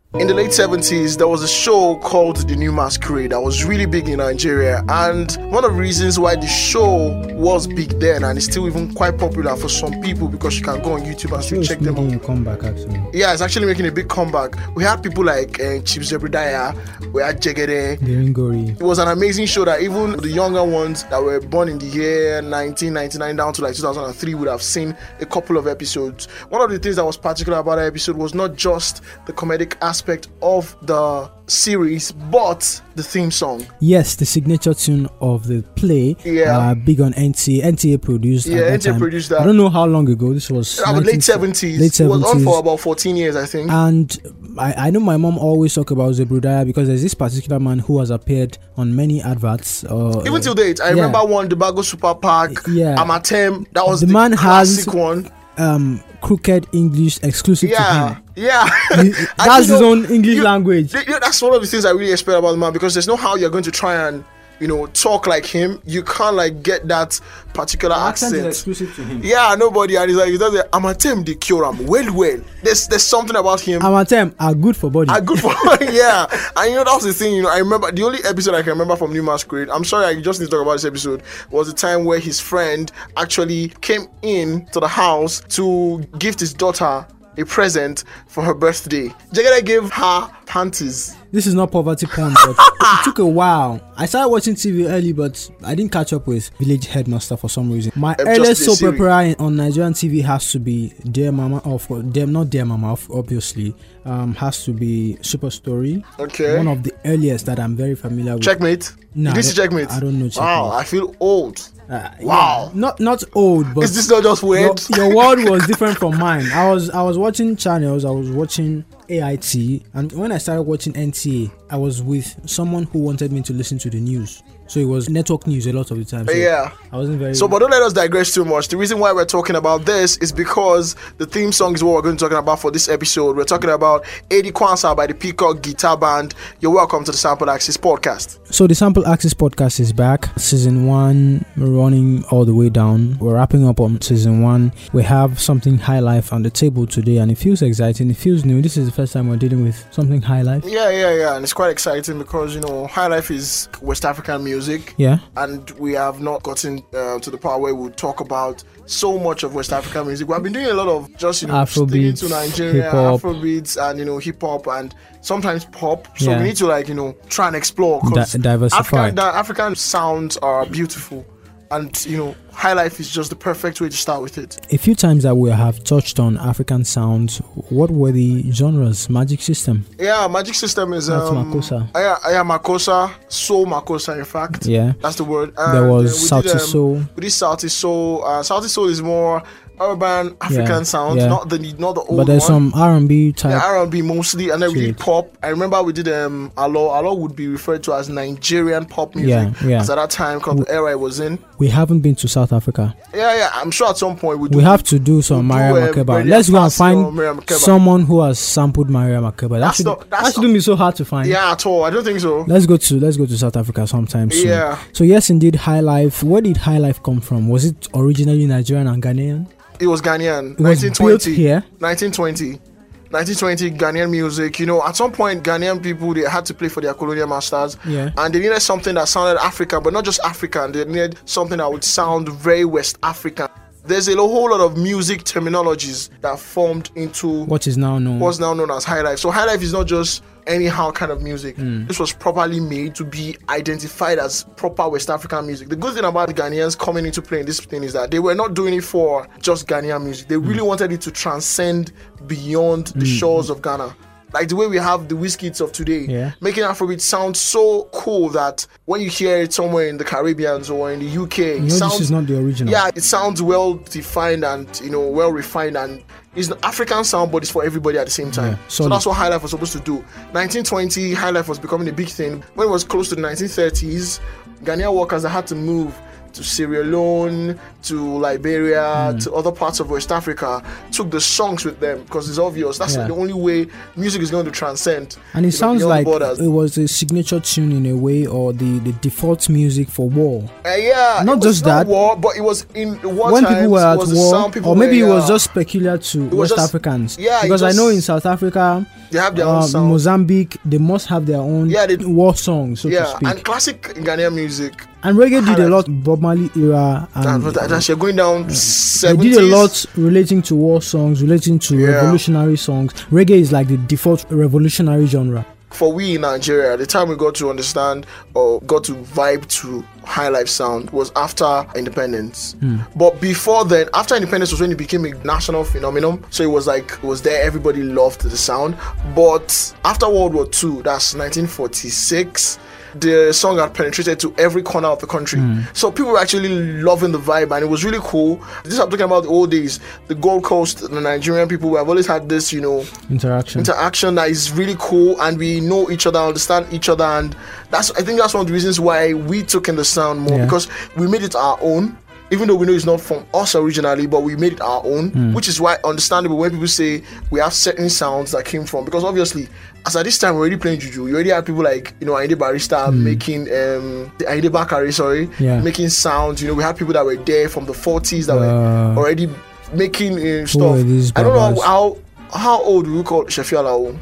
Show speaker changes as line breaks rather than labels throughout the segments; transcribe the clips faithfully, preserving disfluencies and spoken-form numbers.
In the late seventies, there was a show called The New Masquerade that was really big in Nigeria, and one of the reasons why the show was big then and is still even quite popular for some people, because you can go on YouTube and still check them out.
Making a comeback, actually.
Yeah, it's actually making a big comeback. We had people like uh, Chief Zebediah, we had Jegede.
Deringori.
It was an amazing show that even the younger ones that were born in the year nineteen ninety-nine down to like two thousand three would have seen a couple of episodes. One of the things that was particular about that episode was not just the comedic aspect of the series, but the theme song.
Yes, the signature tune of the play.
Yeah.
Uh, big on N T A. N T A produced.
Yeah,
at that
N T A
time.
produced that.
I don't know how long ago. This was
Uh, late seventies.
Late seventies.
It was on for about fourteen years, I think.
And I, I know my mom always talk about Zebediah because there's this particular man who has appeared on many adverts. Uh,
Even till date, I
yeah.
remember one, the Bago Super Park,
Yeah.
Amatem. That was
the,
the,
man
classic
has
one.
um crooked English exclusive
Yeah,
to him.
yeah.
He-
And
that's
you
his
know,
own English
you-
language.
you know, that's one of the things I really respect about the man, because there's no how you're going to try and, you know, talk like him. You can't like get that particular accent.
exclusive to him.
Yeah, nobody. And he's like, he does it. Amatem the cure him well, well. There's there's something about him.
Amatem are good for body.
are good for yeah. And you know, that was the thing, you know, I remember the only episode I can remember from New Masquerade, I'm sorry, I just need to talk about this episode, was the time where his friend actually came in to the house to gift his daughter a present for her birthday. Jegede gave her panties.
This is not poverty porn, but it took a while. I started watching T V early, but I didn't catch up with Village Headmaster for some reason. My
Um,
earliest
just the
soap opera in- on Nigerian T V has to be Dear Mama, of Dear, not Dear Mama, of- obviously. Um, has to be Super Story.
Okay.
One of the earliest that I'm very familiar with.
Checkmate.
No,
Did
I
you see
don't-
Checkmate?
I don't know
Wow,
Checkmate.
I feel old.
Uh,
Wow.
yeah, not not old, but
Is this not just
your,
weird?
your world was different from mine. I was I was watching channels. I was watching A I T, and when I started watching N T A, I was with someone who wanted me to listen to the news. So it was network news a lot of the time. So
Yeah.
I wasn't very.
So, but don't let us digress too much. The reason why we're talking about this is because the theme song is what we're going to talk about for this episode. We're talking about Eddie Kwanzaa by the Peacock Guitar Band. You're welcome to the Sample Access podcast.
So the Sample Access podcast is back. Season one, we're running all the way down. We're wrapping up on season one. We have something high life on the table today, and it feels exciting. It feels new. This is the first time we're dealing with something high life.
Yeah, yeah, yeah. And it's quite exciting because, you know, High Life is West African music.
Yeah.
And we have not gotten uh, to the part where we'll talk about so much of West African music. We've been doing a lot of just, you know, sticking
Afrobeats,
to Nigeria,
hip-hop.
Afrobeats, and, you know, hip hop and sometimes pop. So
Yeah.
we need to, like, you know, try and explore. 'Cause
Di- diversify.
African, the African sounds are beautiful. And, you know, High Life is just the perfect way to start with it.
A few times that we have touched on African sounds, what were the genres? Magic System.
Yeah, Magic System is
That's
um,
Makossa.
Yeah, yeah, Makossa, Soul Makossa, in fact.
Yeah.
That's the word.
There
And,
was
uh, we
Sauti
did, um,
Soul.
We did Sauti Soul. Uh, Sauti Soul is more urban African
Yeah,
sound,
yeah.
not the not the old
But there's
one.
some R and B type.
Yeah, R and B mostly, and then we did
Shit.
pop. I remember we did um Alo. Alo would be referred to as Nigerian pop music.
Yeah, yeah.
As at that time, because the era it was in.
We haven't been to South Africa.
Yeah, yeah. I'm sure at some point we do.
We have to do some
we'll
Maria
do, uh,
Makeba.
Freddie
Let's go and
Apache or
find
Maria Makeba.
someone who has sampled Maria Makeba. That
That's
should
not- that's
that shouldn't be so hard to find.
Yeah, at all. I don't think so.
Let's go to let's go to South Africa sometime soon.
Yeah.
So yes, indeed, High Life. Where did High Life come from? Was it originally Nigerian and Ghanaian?
It was Ghanaian.
It was
nineteen
built
twenty.
here.
nineteen twenty. nineteen twenty Ghanaian music. You know, at some point, Ghanaian people, they had to play for their colonial masters.
Yeah.
And they needed something that sounded African, but not just African. They needed something that would sound very West African. There's a whole lot of music terminologies that formed into
What is now known?
what's now known as High Life. So High Life is not just anyhow kind of music.
Hmm.
This was properly made to be identified as proper West African music. The good thing about the Ghanaians coming into playing this thing is that they were not doing it for just Ghanaian music. They really wanted it to transcend beyond the shores of Ghana. Like the way we have the Wizkids of today,
Yeah.
making Afrobeat sound so cool that when you hear it somewhere in the Caribbean or in the U K,
you know,
it sounds,
this is not the original.
yeah, it sounds well defined and, you know, well refined, and it's an African sound, but it's for everybody at the same time.
Yeah,
so
solid.
that's what High Life was supposed to do. nineteen twenty, High Life was becoming a big thing. When it was close to the nineteen thirties, Ghanaian workers that had to move to Sierra Leone, to Liberia, mm. to other parts of West Africa, took the songs with them because it's obvious that's yeah. the only way music is going to transcend.
And it sounds like it was a signature tune in a way, or the, the default music for war.
Uh, yeah,
not just
not
that.
War, but it was in war
when
times,
people were at war, or maybe
were,
it was just peculiar to West
just,
Africans.
Yeah,
because
just,
I know in South Africa,
they have their
uh,
own sound.
Mozambique, they must have their own
yeah, they,
war songs, so
yeah,
to speak.
and classic Ghanaian music.
And reggae did a lot, Bob Marley era. And
that, that, that's you're going down
yeah.
seventies.
They did a lot relating to war songs, relating to yeah. revolutionary songs. Reggae is like the default revolutionary genre.
For we in Nigeria, the time we got to understand or got to vibe to high life sound was after independence.
Hmm.
But before then, after independence was when it became a national phenomenon. So it was like, it was there, everybody loved the sound. But after World War Two, that's nineteen forty-six, the song had penetrated to every corner of the country. Mm. So people were actually loving the vibe, and it was really cool. This I'm talking about the old days. The Gold Coast, the Nigerian people, we have always had this, you know,
interaction
interaction that is really cool, and we know each other, understand each other, and that's I think that's one of the reasons why we took in the sound more, yeah. because we made it our own. Even though we know it's not from us originally, but we made it our own, mm. which is why understandable when people say we have certain sounds that came from, because obviously, as at this time we're already playing juju, you already have people like, you know, Ayinde Barrister mm. making, um, Ayinde Bakare, sorry, yeah. making sounds. You know, we had people that were there from the forties that uh, were already making uh, stuff. I don't know how how old we call Shefi Alao.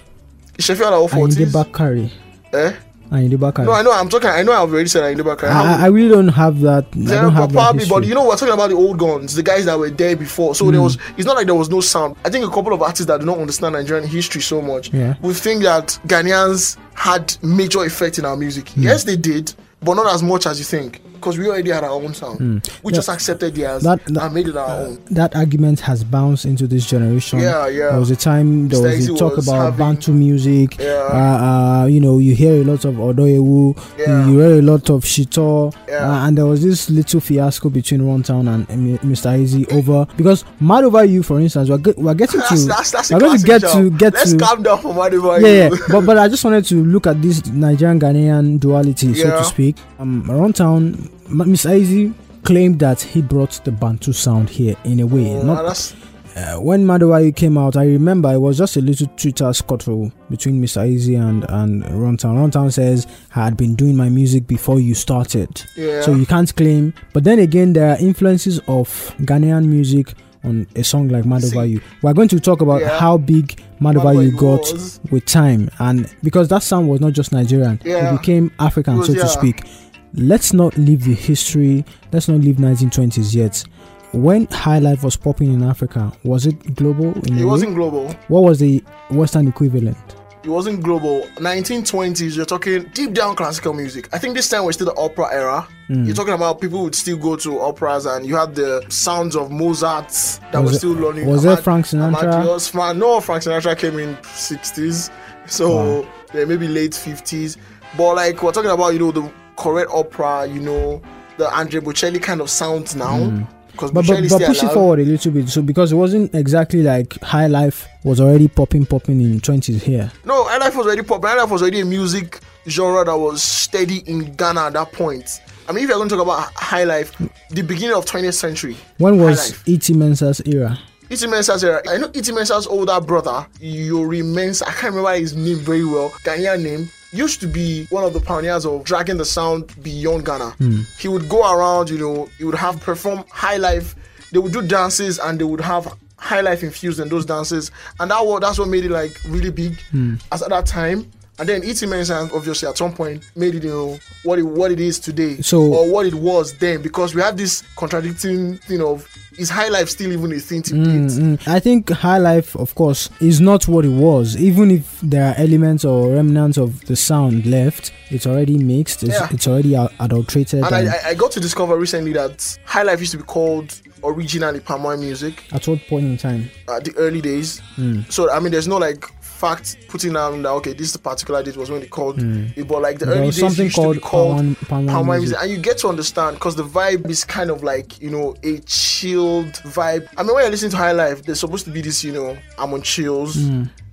Shefi Alao forties.
Ayinde Bakare.
Eh?
Ayinde Bakare.
No, I know. I'm talking. I know. I've already said Ayinde Bakare.
I, I really don't have that. I
yeah,
don't have
probably,
that
but you know, we're talking about the old guns, the guys that were there before. So mm. there was. It's not like there was no sound. I think a couple of artists that do not understand Nigerian history so much
yeah.
would think that Ghanaians had major effect in our music. Mm. Yes, they did, but not as much as you think. Because we already had our own sound. Mm. We yeah. just accepted theirs that, that, and made it our uh, own.
That argument has bounced into this generation.
Yeah, yeah.
There was a time, there was a talk was about having, Bantu music.
Yeah.
Uh, uh, you know, you hear a lot of Odoyewu. Yeah. You hear a lot of Shito.
Yeah.
Uh, and there was this little fiasco between Runtown and uh, Mister Easy over. Because Mad Over You, for instance, we're, get, we're getting
that's,
to.
That's, that's
we're going to get to. Get
Let's
to,
calm down for Mad Over
yeah,
You.
Yeah, but, but I just wanted to look at this Nigerian Ghanaian duality, yeah. so to speak. Um, Runtown. Mister Easy claimed that he brought the Bantu sound here in a way.
Oh,
Not, uh, when Mad Over You came out, I remember it was just a little Twitter scuffle between Mister Easy and, and Runtown. Runtown says, I had been doing my music before you started.
Yeah.
So you can't claim. But then again, there are influences of Ghanaian music on a song like Mad Over You. We're going to talk about yeah. how big Mad Over You got was. with time. And because that sound was not just Nigerian,
yeah.
it became African,
was,
so
yeah.
to speak. Let's not leave the history. Let's not leave nineteen twenties yet. When high life was popping in Africa, was it global? In
it
a
wasn't
way?
global.
What was the Western equivalent?
It wasn't global. nineteen twenties, you're talking deep down classical music. I think this time we're still the opera era. Mm. You're talking about people would still go to operas, and you had the sounds of Mozart that was were still learning.
Was there Frank Sinatra?
No, Frank Sinatra came in sixties, so wow. yeah, maybe late fifties. But like we're talking about, you know, the correct opera, you know, the Andre Bocelli kind of sounds now. Mm.
But, but, but push it forward a little bit, so because it wasn't exactly like high life was already popping, popping in twenties here.
No, high life was already popping. High life was already a music genre that was steady in Ghana at that point. I mean, if you're going to talk about high life, the beginning of twentieth century.
When was E T Mensah's era?
E T Mensah's era. I know E T Mensah's older brother, Yori Mensah. I can't remember his name very well. Ghanaian name. Used to be one of the pioneers of dragging the sound beyond Ghana. Mm. He would go around, you know, he would have perform high life. They would do dances and they would have high life infused in those dances. And that was, that's what made it like really big mm. as at that time. And then E T Mensah obviously at some point made it, you know, what it what it is today,
so,
or what it was then, because we have this contradicting thing of, is high life still even a thing to
mm, mm. I think high life, of course, is not what it was. Even if there are elements or remnants of the sound left, it's already mixed, it's, yeah. it's already adulterated.
And, and I, I got to discover recently that high life used to be called originally palm wine music.
At what point in time?
At the early days.
Mm.
So I mean, there's no like fact putting down that okay, this particular date was when they called mm. it, but like the there early days
something
used
called
to be called
palm, palm, palm wine music.
And you get to understand because the vibe is kind of like, you know, a chilled vibe. I mean, when you're listening to high life, there's supposed to be this, you know, I'm on chills. Mm. It's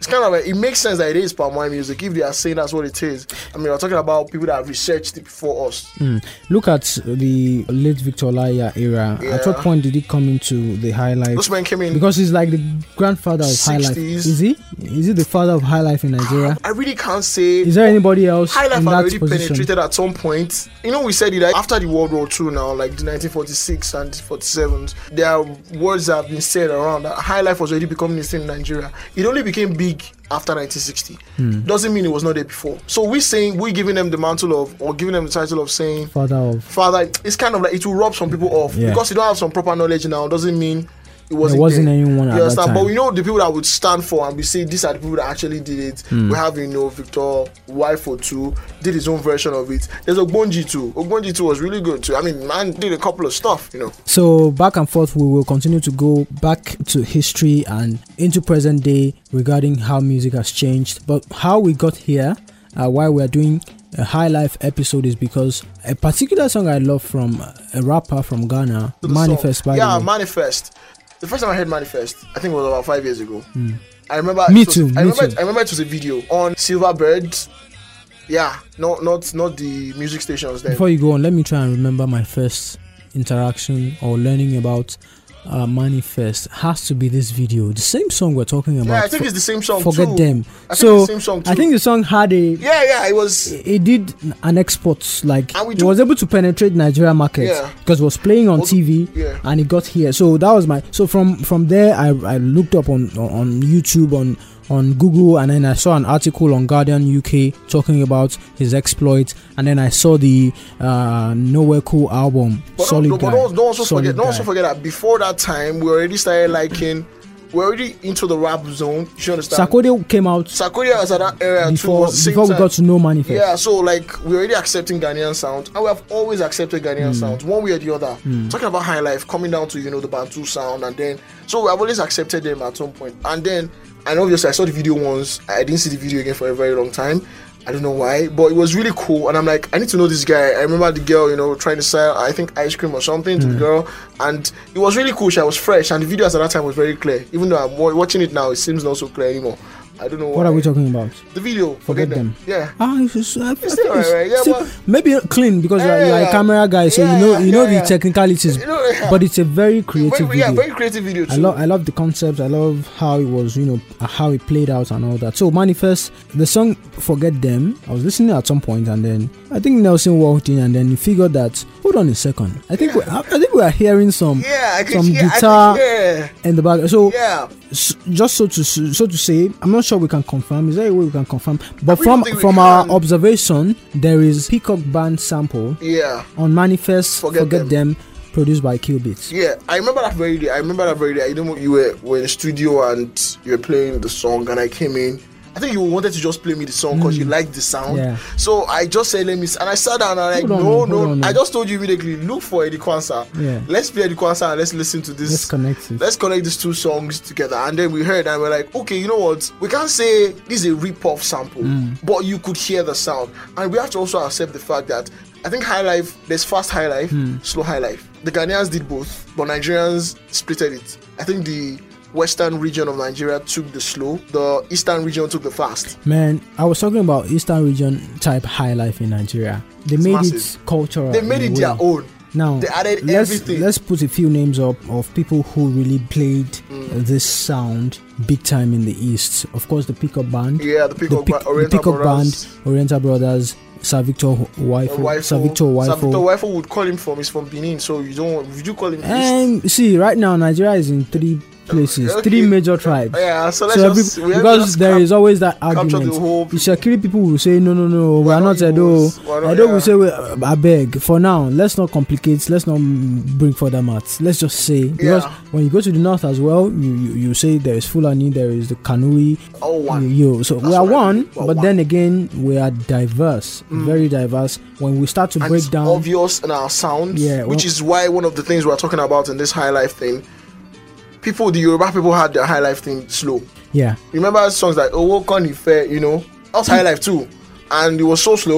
it's kind of like, it makes sense that it is palm wine music if they are saying that's what it is. I mean, we're talking about people that have researched it before us.
Mm. Look at the late Victor Olaiya era.
Yeah.
At what point did he come into the high life?
Those men came in
because he's like the grandfather of high life. Is he? Is he the father of high life in Nigeria?
I really can't say.
Is there anybody else
high life
in
had
that
already
position?
Penetrated at some point. You know, we said it like after the World War Two now, like the nineteen forty-six and forty-seven. There are words that have been said around that high life was already becoming a thing in Nigeria. It only became big after nineteen sixty. Hmm. Doesn't mean it was not there before. So we're saying, we're giving them the mantle of, or giving them the title of saying
father of.
Father, it's kind of like it will rub some people off. Yeah. Because you don't have some proper knowledge now, doesn't mean it wasn't,
there wasn't
there.
anyone at
you
that time.
But we know the people that would stand for, and we say these are the people that actually did it. Mm. We have, you know, Victor Waifo too, did his own version of it. There's Ogbonji too. Ogbonji too was really good too. I mean, man did a couple of stuff, you know.
So back and forth, we will continue to go back to history and into present day regarding how music has changed. But how we got here, uh, why we are doing a high life episode, is because a particular song I love from a rapper from Ghana, Manifest. By
yeah,
the way.
Manifest. The first time I heard Manifest, I think it was about five years ago. Mm. I remember.
Me
was,
too.
I
me
remember.
too.
I remember it was a video on Silverbird. Yeah, no, not not the music stations then.
Before you go on, let me try and remember my first interaction or learning about uh, Manifest. Has to be this video, the same song we're talking about.
Yeah, I think it's the same song.
Forget
too.
them.
I
so
think it's the same song too.
I think the song had a
yeah, yeah. It was.
It, it did an export, like it
do,
was able to penetrate Nigeria market
yeah.
because it was playing on
was,
T V
yeah.
and it got here. So that was my. So from from there, I I looked up on on, on YouTube on. on Google, and then I saw an article on Guardian U K talking about his exploits, and then I saw the uh, Nowhere Cool album.
But
Solid
don't,
guy.
Don't, don't also
Solid
forget. Don't
guy.
also forget that before that time, we already started liking. We're already into the rap zone. You understand?
Sarkodie came out.
Sarkodie was at that area
before,
too.
Before we
time.
got to know Manifest.
Yeah, so like we're already accepting Ghanaian sound, and we have always accepted Ghanaian mm. sounds, one way or the other. Mm. Talking about high life, coming down to you know the Bantu sound, and then so we have always accepted them at some point, and then. And obviously I saw the video once. I didn't see the video again for a very long time. I don't know why, but it was really cool. And I'm like, I need to know this guy. I remember the girl, you know, trying to sell, I think, ice cream or something to mm. the girl. And it was really cool. She was fresh. And the video at that time was very clear. Even though I'm watching it now, it seems not so clear anymore. I don't know why.
What are we talking about?
The video.
Forget, forget them.
them. Yeah.
Ah, it's just, I,
it's still right, right? Yeah,
still,
but,
maybe clean because
yeah,
you're, you're
yeah,
a camera guy, so
yeah,
you know you know
yeah,
the technicalities.
You know, yeah.
But it's a very creative
very,
video.
Yeah, very creative video too.
I love I love the concept. I love how it was, you know, how it played out and all that. So Manifest, the song "Forget Them." I was listening at some point, and then I think Nelson walked in, and then he figured that. Hold on a second. I think yeah. I, I think we are hearing some
yeah, I
some
hear,
guitar
I yeah.
in the back. So
yeah.
just so to so to say, I'm not sure we can confirm. Is there a way we can confirm? But from from our observation, there is Peacock Band sample.
Yeah.
On Manifest, Forget, Forget them. them, produced by Qbeats.
Yeah, I remember that very day. I remember that very day. You know, you were, were in the studio and you were playing the song, and I came in. I think you wanted to just play me the song because mm. you liked the sound. Yeah. So I just said, let me, and I sat down and I'm like, on, no, no. On, I just told you immediately, look for Eddie Kwanzaa. Yeah. Let's play Eddie Kwanzaa and let's listen to this.
Let's connect it.
Let's connect these two songs together. And then we heard and we're like, okay, you know what? We can't say this is a rip-off sample, mm. but you could hear the sound. And we have to also accept the fact that I think high life, there's fast high life, mm. slow high life. The Ghanaians did both, but Nigerians splitted it. I think the western region of Nigeria took the slow, the eastern region took the fast.
Man, I was talking about eastern region type high life in Nigeria. They
it's
made
massive.
it cultural.
They made it their own.
Now,
they added
let's,
everything.
Let's put a few names up of people who really played mm. this sound big time in the East. Of course, the Peacock Band.
Yeah, the Peacock,
the
ba- Oriental
the Peacock
Brothers.
Band, Oriental Brothers, Sir Victor Waifo. Sir Victor Waifo.
Sir Victor Waifo would call him from, he's from Benin, so you don't, would you call him
um,
East?
See, right now, Nigeria is in three places,
okay.
three major tribes.
Yeah, so let's
so
just,
every, because
just
there
cap-
is always that argument. The Shakiri people will say, no, no, no, we are not Edo. Edo yeah. will say, well, I beg. For now, let's not complicate, let's not bring further maths. Let's just say, because yeah. when you go to the north as well, you, you, you say there is Fulani, there is the Kanuri.
Oh, one.
You, so That's we are one,
but
one.
Then
then again, we are diverse, mm. very diverse. When we start to
and
break
it's
down.
obvious in our sound, yeah, which well, is why one of the things we're talking about in this high life thing, people, the Yoruba people had their high life thing slow.
Yeah.
Remember songs like Owo Koni Fe, you know? That was high life too. And it was so slow.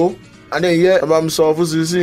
And then yeah, I'm so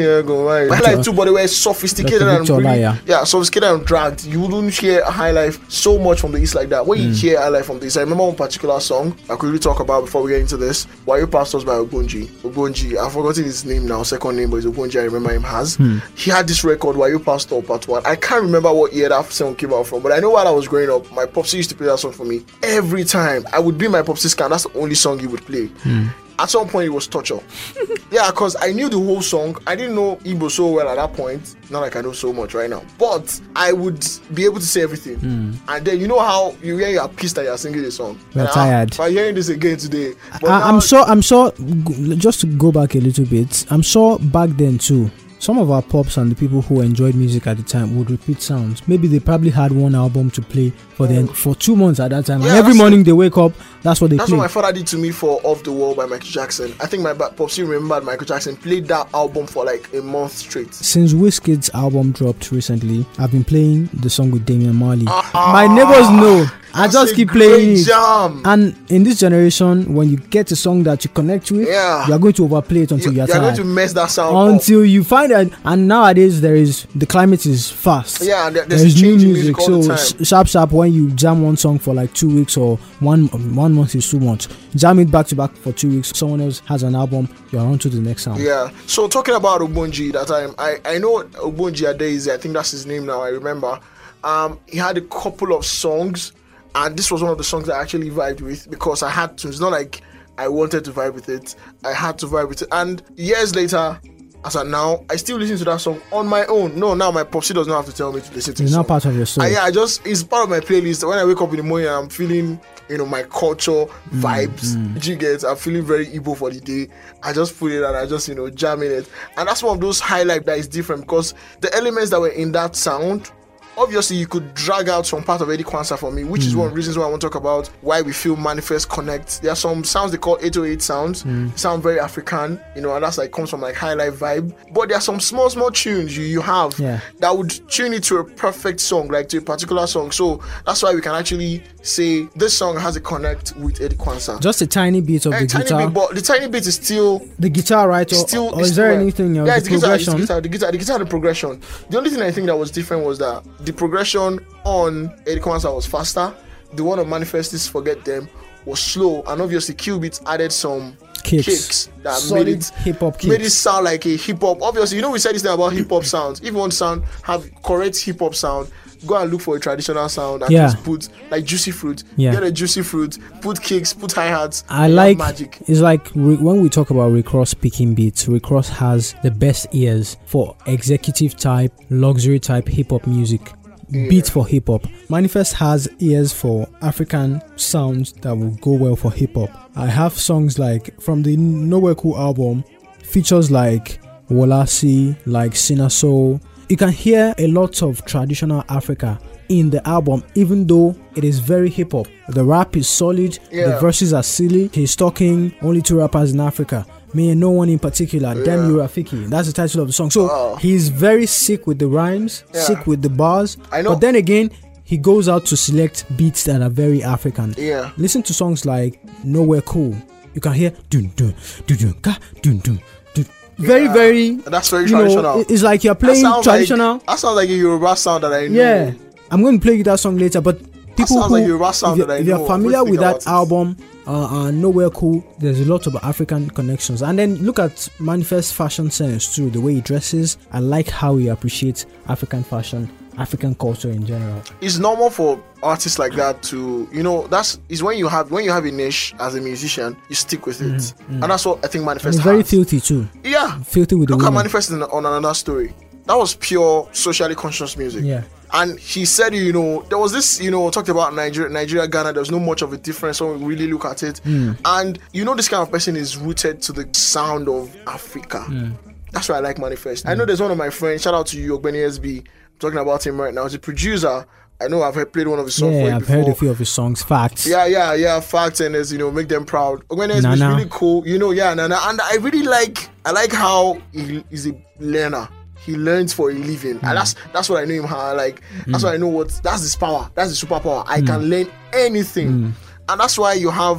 going high life too, but they were sophisticated and really, yeah, sophisticated and dragged. You wouldn't hear high life so much from the east like that. When you mm. hear high life from the east, I remember one particular song I could really talk about before we get into this. Why You Pastors by Ogbonji. Ogbonji, I've forgotten his name now, second name, but it's Ogbonji. I remember him has. Hmm. He had this record, Why You Pastor Part One. I can't remember what year that song came out from, but I know while I was growing up, my popsy used to play that song for me every time. I would be my popsy's car. That's the only song he would play. Hmm. At some point, it was torture. Yeah, because I knew the whole song. I didn't know Igbo so well at that point. Not like I know so much right now. But I would be able to say everything. Mm. And then you know how you hear you're pissed that you're singing the song.
You're and tired.
I'm hearing this again today. But
I,
now,
I'm sure, I'm sure, just to go back a little bit, I'm sure back then too, some of our pops and the people who enjoyed music at the time would repeat sounds. Maybe they probably had one album to play for mm. them for two months at that time. Yeah, and every morning they wake up, that's what they
that's
play.
That's what my father did to me for Off the Wall by Michael Jackson. I think my pops remembered Michael Jackson played that album for like a month straight.
Since Wizkid's album dropped recently, I've been playing the song with Damian Marley. Uh-huh. My neighbors know. I just keep playing it.
Jam.
And in this generation, when you get a song that you connect with, yeah. you are going to overplay it until you, you're tired.
You're going to mess that sound
until
up.
you find it. And nowadays, there is the climate is fast.
Yeah, there,
there's, there's new music. music so sharp, sharp. When you jam one song for like two weeks or one one month is too much, jam it back to back for two weeks. Someone else has an album, you're on to the next sound.
Yeah. So talking about Ogbonji that time, I I know Ogbonji Adeize. I think that's his name now. I remember. Um, he had a couple of songs. And this was one of the songs I actually vibed with because I had to. It's not like I wanted to vibe with it. I had to vibe with it. And years later, as of now, I still listen to that song on my own. No, now my popsy does not have to tell me to listen to it.
It's not part of your soul.
I, yeah, I just, it's part of my playlist. When I wake up in the morning, I'm feeling, you know, my culture vibes. Mm, mm. You get, I'm feeling very Igbo for the day. I just put it and I just, you know, jam in it. And that's one of those highlights that is different because the elements that were in that sound, obviously, you could drag out some part of Eddie Kwanzaa for me, which mm. is one of the reasons why I want to talk about why we feel Manifest connect. There are some sounds they call eight oh eight sounds. Mm. They sound very African, you know, and that's like comes from like high life vibe. But there are some small, small tunes you, you have yeah. that would tune it to a perfect song, like to a particular song. So that's why we can actually say this song has a connect with Eddie Kwanzaa.
Just a tiny bit of a the
tiny
guitar.
Bit, but the tiny bit is still
the guitar, right? Or,
still,
or is there
still,
anything else?
Yeah,
the,
the guitar,
progression?
the guitar, the guitar, the guitar, the progression. The only thing I think that was different was that the progression on Eddie Kwanzaa was faster. The one on Manifest is Forget Them was slow, and obviously Q-Beats added some kicks, kicks that
Solid
made it
hip hop
made it sound like a hip hop. Obviously, you know we said this thing about hip hop sounds. If you want sound have correct hip hop sound, go and look for a traditional sound and yeah. just put like Juicy Fruit. Yeah. Get a Juicy Fruit, put kicks, put hi-hats.
I like magic. It's like re- when we talk about Rick Ross picking beats, Rick Ross has the best ears for executive type, luxury type hip hop music. Yeah. Beat for hip hop. Manifest has ears for African sounds that will go well for hip hop. I have songs like from the Nowhere Cool album, features like Wolasi, like Sinaso. You can hear a lot of traditional Africa in the album, even though it is very hip hop. The rap is solid, yeah. the verses are silly. He's talking only two rappers in Africa. Me and no one in particular. Yeah. Damn you, Rafiki. That's the title of the song. So oh. he's very sick with the rhymes, yeah. sick with the bars. I know. But then again, he goes out to select beats that are very African.
Yeah.
Listen to songs like Nowhere Cool. You can hear dun dun dun dun ka dun dun. Very, yeah. very.
That's very traditional.
Know, it's like you're playing that traditional.
Like, that sounds like a Yoruba sound that I know.
Yeah. I'm going to play you that song later, but people who,
like Yoruba sound
if,
that I
if
know,
you're familiar with that album, uh, uh, Nowhere Cool, there's a lot of African connections. And then look at Manifest fashion sense too, the way he dresses. I like how he appreciates African fashion, African culture in general.
It's normal for artists like that to, you know, that's is when you have when you have a niche as a musician, you stick with it, mm, mm. and that's what I think Manifest.
And it's
has.
very filthy too.
Yeah,
filthy with
look
the
at
women.
Manifest on another story. That was pure socially conscious music.
Yeah.
And he said, you know, there was this, you know, talked about Nigeria, Nigeria, Ghana. There's no much of a difference when we really look at it. Mm. And you know, this kind of person is rooted to the sound of Africa. Mm. That's why I like Manifest. Mm. I know there's one of my friends. Shout out to you, Ogbeni S B. I'm talking about him right now. He's a producer. I know I've heard, played one of his songs
yeah,
for him
I've
before.
heard a few of his songs. Facts.
Yeah, yeah, yeah. Facts, and as you know, make them proud. Ogbeni S B is really cool. You know, yeah, Nana. And I really like. I like how he is a learner. He learns for a living, mm. and that's that's what I know him how. Like that's mm. what I know. What that's his power. That's his superpower. I mm. can learn anything, mm. and that's why you have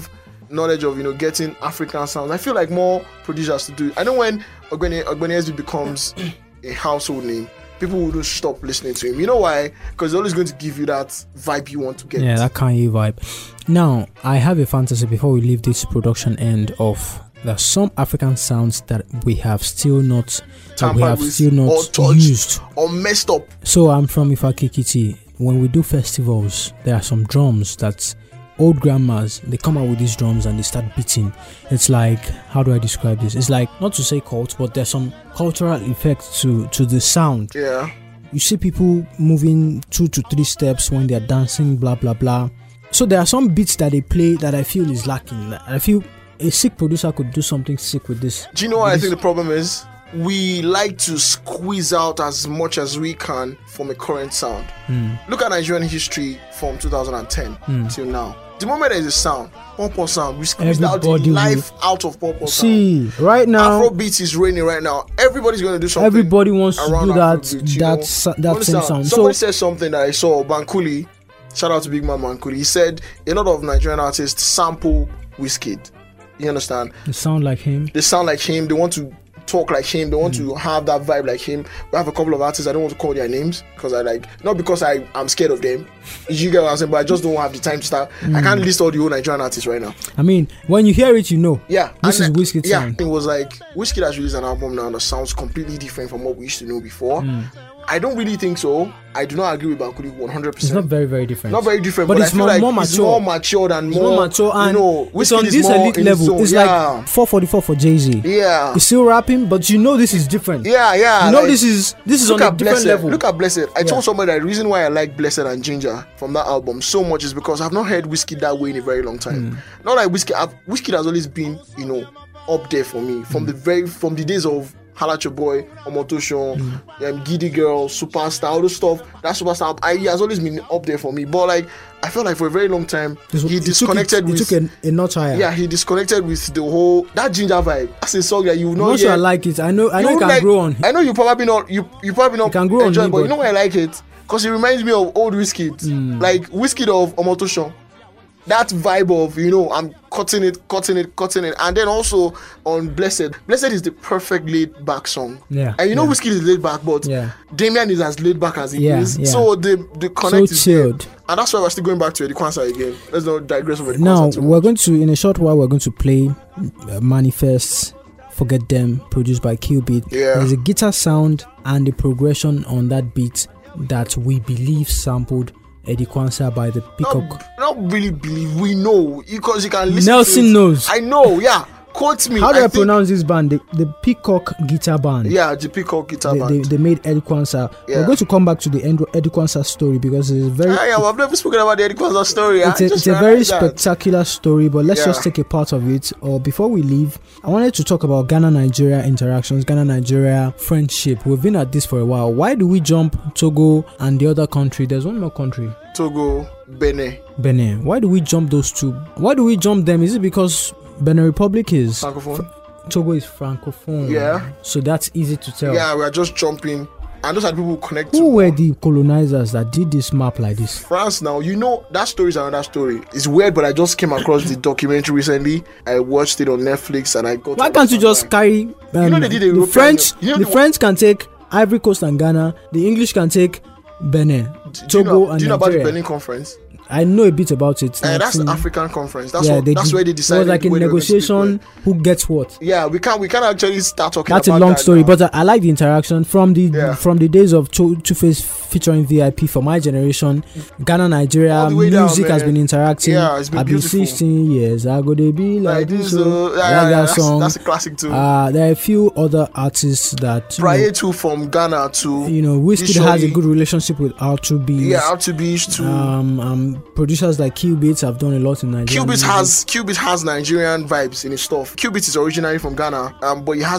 knowledge of, you know, getting African sounds. I feel like more producers to do it. I know when Ogbeni Ogbeni S B becomes a household name, people wouldn't stop listening to him. You know why? Because he's always going to give you that vibe you want to get.
Yeah, that Kanye vibe. Now, I have a fantasy before we leave this production end of. There are some African sounds that we have still not, that we have still not
or touched,
used
or messed up.
So I'm from Ifakikiti. When we do festivals, there are some drums that old grandmas, they come out with these drums and they start beating. It's like, how do I describe this? It's like, not to say cult, but there's some cultural effect to to the sound.
Yeah.
You see people moving two to three steps when they're dancing, blah blah blah. So there are some beats that they play that I feel is lacking. I feel a sick producer could do something sick with this.
Do you know what I think the problem is? We like to squeeze out as much as we can from a current sound.
Mm.
Look at Nigerian history from two thousand ten
mm.
till now. The moment there is a sound, pop sound, we squeeze out the
Everybody
life
will-
out of pop sound.
See, right now,
Afrobeat is raining right now. Everybody's going to do something.
everybody wants to
around
do that
Afrobeat, you
that
know?
sa- that
Understand?
same sound.
Somebody
So
said something that I saw. Bankuli, shout out to Big Man Bankuli. He said a lot of Nigerian artists sample Wizkid. You understand?
they sound like him.
They sound like him. They want to talk like him. They want
Mm.
to have that vibe like him. We have a couple of artists. I don't want to call their names because I like not because I I'm scared of them. You get what I'm saying? But I just don't have the time to start.
Mm.
I can't list all the old Nigerian artists right now.
I mean, when you hear it, you know.
Yeah,
This
and,
is Wizkid
Yeah,
sound.
it was like Wizkid has released an album now that sounds completely different from what we used to know before.
Mm.
I don't really think so. I do not agree with Bankuli one hundred
It's not
percent.
very very different.
Not very different,
but
but,
it's
I feel
more,
like
more
it's
mature.
more matured and
It's
more,
more mature and
you know,
it's
Wizkid
on
is
this
more
elite
in
level.
his zone.
It's
yeah.
like four forty-four for Jay-Z.
yeah,
He's still rapping, but you know this is different.
yeah, yeah.
You know
like,
this is this is on
look
a
at
different
Blessed.
level.
Look at Blessed. I
Yeah.
told somebody that the reason why I like Blessed and Ginger from that album so much is because I've not heard Wizkid that way in a very long time.
Hmm.
Not like Wizkid. I've, Wizkid has always been, you know, up there for me from
Hmm.
the very from the days of Holla at Your Boy, Omotosho,
Hmm.
um, Giddy Girl, Superstar, all those stuff. That Superstar, I, he has always been up there for me. But like, I felt like for a very long time
This-
he
it took
disconnected
it,
with.
It took a, a notch higher.
yeah, he disconnected with the whole that Ginger vibe. That's a song that you will
I'm
not
not sure
hear.
I like it. I know I know it
would
can
like-
grow on.
I know you probably not you you probably not
can grow on
enjoy
me,
it, but
but-
you know why I like it? Because it reminds me of old Wizkid.
Hmm.
Like Wizkid of Omotosho. That vibe of, you know, I'm cutting it, cutting it, cutting it. And then also on Blessed. Blessed is the perfect laid back song.
Yeah,
And you know
yeah.
Wizkid is laid back, but
Yeah.
Damian is as laid back as he
Yeah,
is.
yeah.
So the the connect
So
is there.
chilled.
And that's why we're still going back to Eddie Kwanzaa again. Let's not digress from Eddie
Now
Kwanzaa too
we're
much.
going to in a short while we're going to play uh, Manifests, Forget Them, produced by Qbeat.
Yeah.
There's a guitar sound and the progression on that beat that we believe sampled Eddie Kwanzaa by the Peacock.
Not, not really believe. We know because you can listen.
Nelson
to it.
knows.
I know. Yeah. Quote me.
How do I,
think-
pronounce this band? The, the Peacock Guitar Band.
Yeah, the Peacock guitar
They,
band.
they, they made Eddie Kwanzaa.
Yeah.
We're going to come back to the Ed- Eddie Kwanzaa story because it's very
Ah, yeah, well, I've never spoken about the Eddie Kwanzaa story.
it's
I
a,
just
it's a very
realized that.
spectacular story, but let's
Yeah.
just take a part of it. Or before we leave, I wanted to talk about Ghana Nigeria interactions, Ghana Nigeria friendship. We've been at this for a while. Why do we jump Togo and the other country? There's one more country,
Togo, Benin,
Benin. Why do we jump those two? Why do we jump them? Is it because Benin Republic is
Francophone.
Togo is francophone?
Yeah.
So that's easy to tell.
Yeah, we are just jumping, and those are the people who connect
Who
to
were the colonizers that did this map like this?
France. Now you know that story is another story. It's weird, but I just came across the documentary recently. I watched it on Netflix, and I got.
Why can't you just carry? Um,
You know they did a
the
European-
French.
you know
the
the-
French can take Ivory Coast and Ghana. The English can take Benin,
Do you
Togo,
know,
and
do you know about the
Nigeria.
Benin conference?
I know a bit about it.
Uh,
I've
that's
seen-
the African conference. That's
yeah,
what.
they
That's
did-
where they
It
decided.
was like a
where they were going to speak
negotiation. Who gets what?
with. Yeah, we can't. We can't actually start talking.
That's a
about
long
that
story,
now.
but I, I like the interaction from the
Yeah.
from the days of Two Face featuring V I P for my generation. Ghana, Nigeria,
All the way down,
music has
man.
been interacting.
Yeah, it's been
I've been
beautiful.
sixteen years. I go to be like,
like
this.
this,
So
uh,
I
yeah,
like
yeah,
that
that's,
song.
that's a classic too.
Uh, there are a few other artists that you know,
Prior to from Ghana to
you know, Wizkid
Usually-
has a good relationship with R two B.
yeah, R two B to
Um, um, producers like Qbeat have done a lot in Nigeria.
Qbeat has Qbeat has Nigerian vibes in his stuff. Qbeat is originally from Ghana, um, but he has this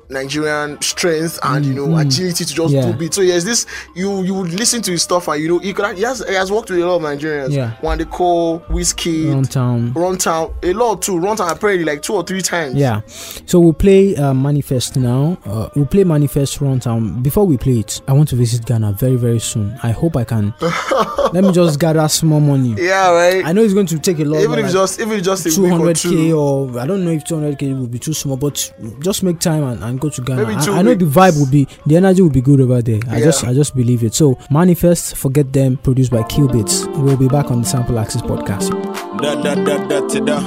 Nigerian strength and you know
mm.
agility to just
Yeah.
do beats. So yes, this you you would listen to his stuff and you know he could he has he has worked with a lot of Nigerians.
Yeah.
One they call Whiskey,
Runtown.
Runtown, a lot too. Runtown apparently like two or three times.
Yeah. So we'll play uh, Manifest now. Uh, we'll play Manifest Runtown. Before we play it, I want to visit Ghana very very soon. I hope I can. Let me just gather small money.
Yeah, right.
I know it's going to take a lot.
Even if
like
just even if just a
two
week or
hundred k
two.
or I don't know if two hundred k will be too small, but just make time and, and go to Ghana.
Maybe two
I, I know the
weeks.
vibe will be, the energy will be good over there. I
Yeah.
just I just believe it. So Manifest, Forget Them, produced by Qubits. We'll be back on the Sample Access podcast.
Da da da da da da.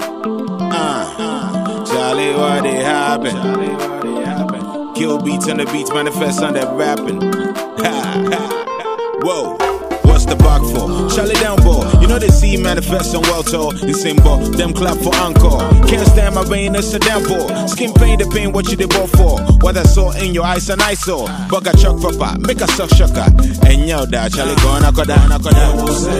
Uh, Charlie, what they happen? Charlie, what they happen? Kill beats on the beats, Manifest on that rapping. Ha ha. Whoa. What's the back for? Charlie down ball. You know they see Manifest on well tall. The symbol, them clap for encore. Can't stand my vein, it's a downpour. Skin pain, the pain, what you did bought for? What I saw in your eyes and I saw. Bugger chuck papa, make a suck shocker. And yo, that Charlie go knock her down, knock her down.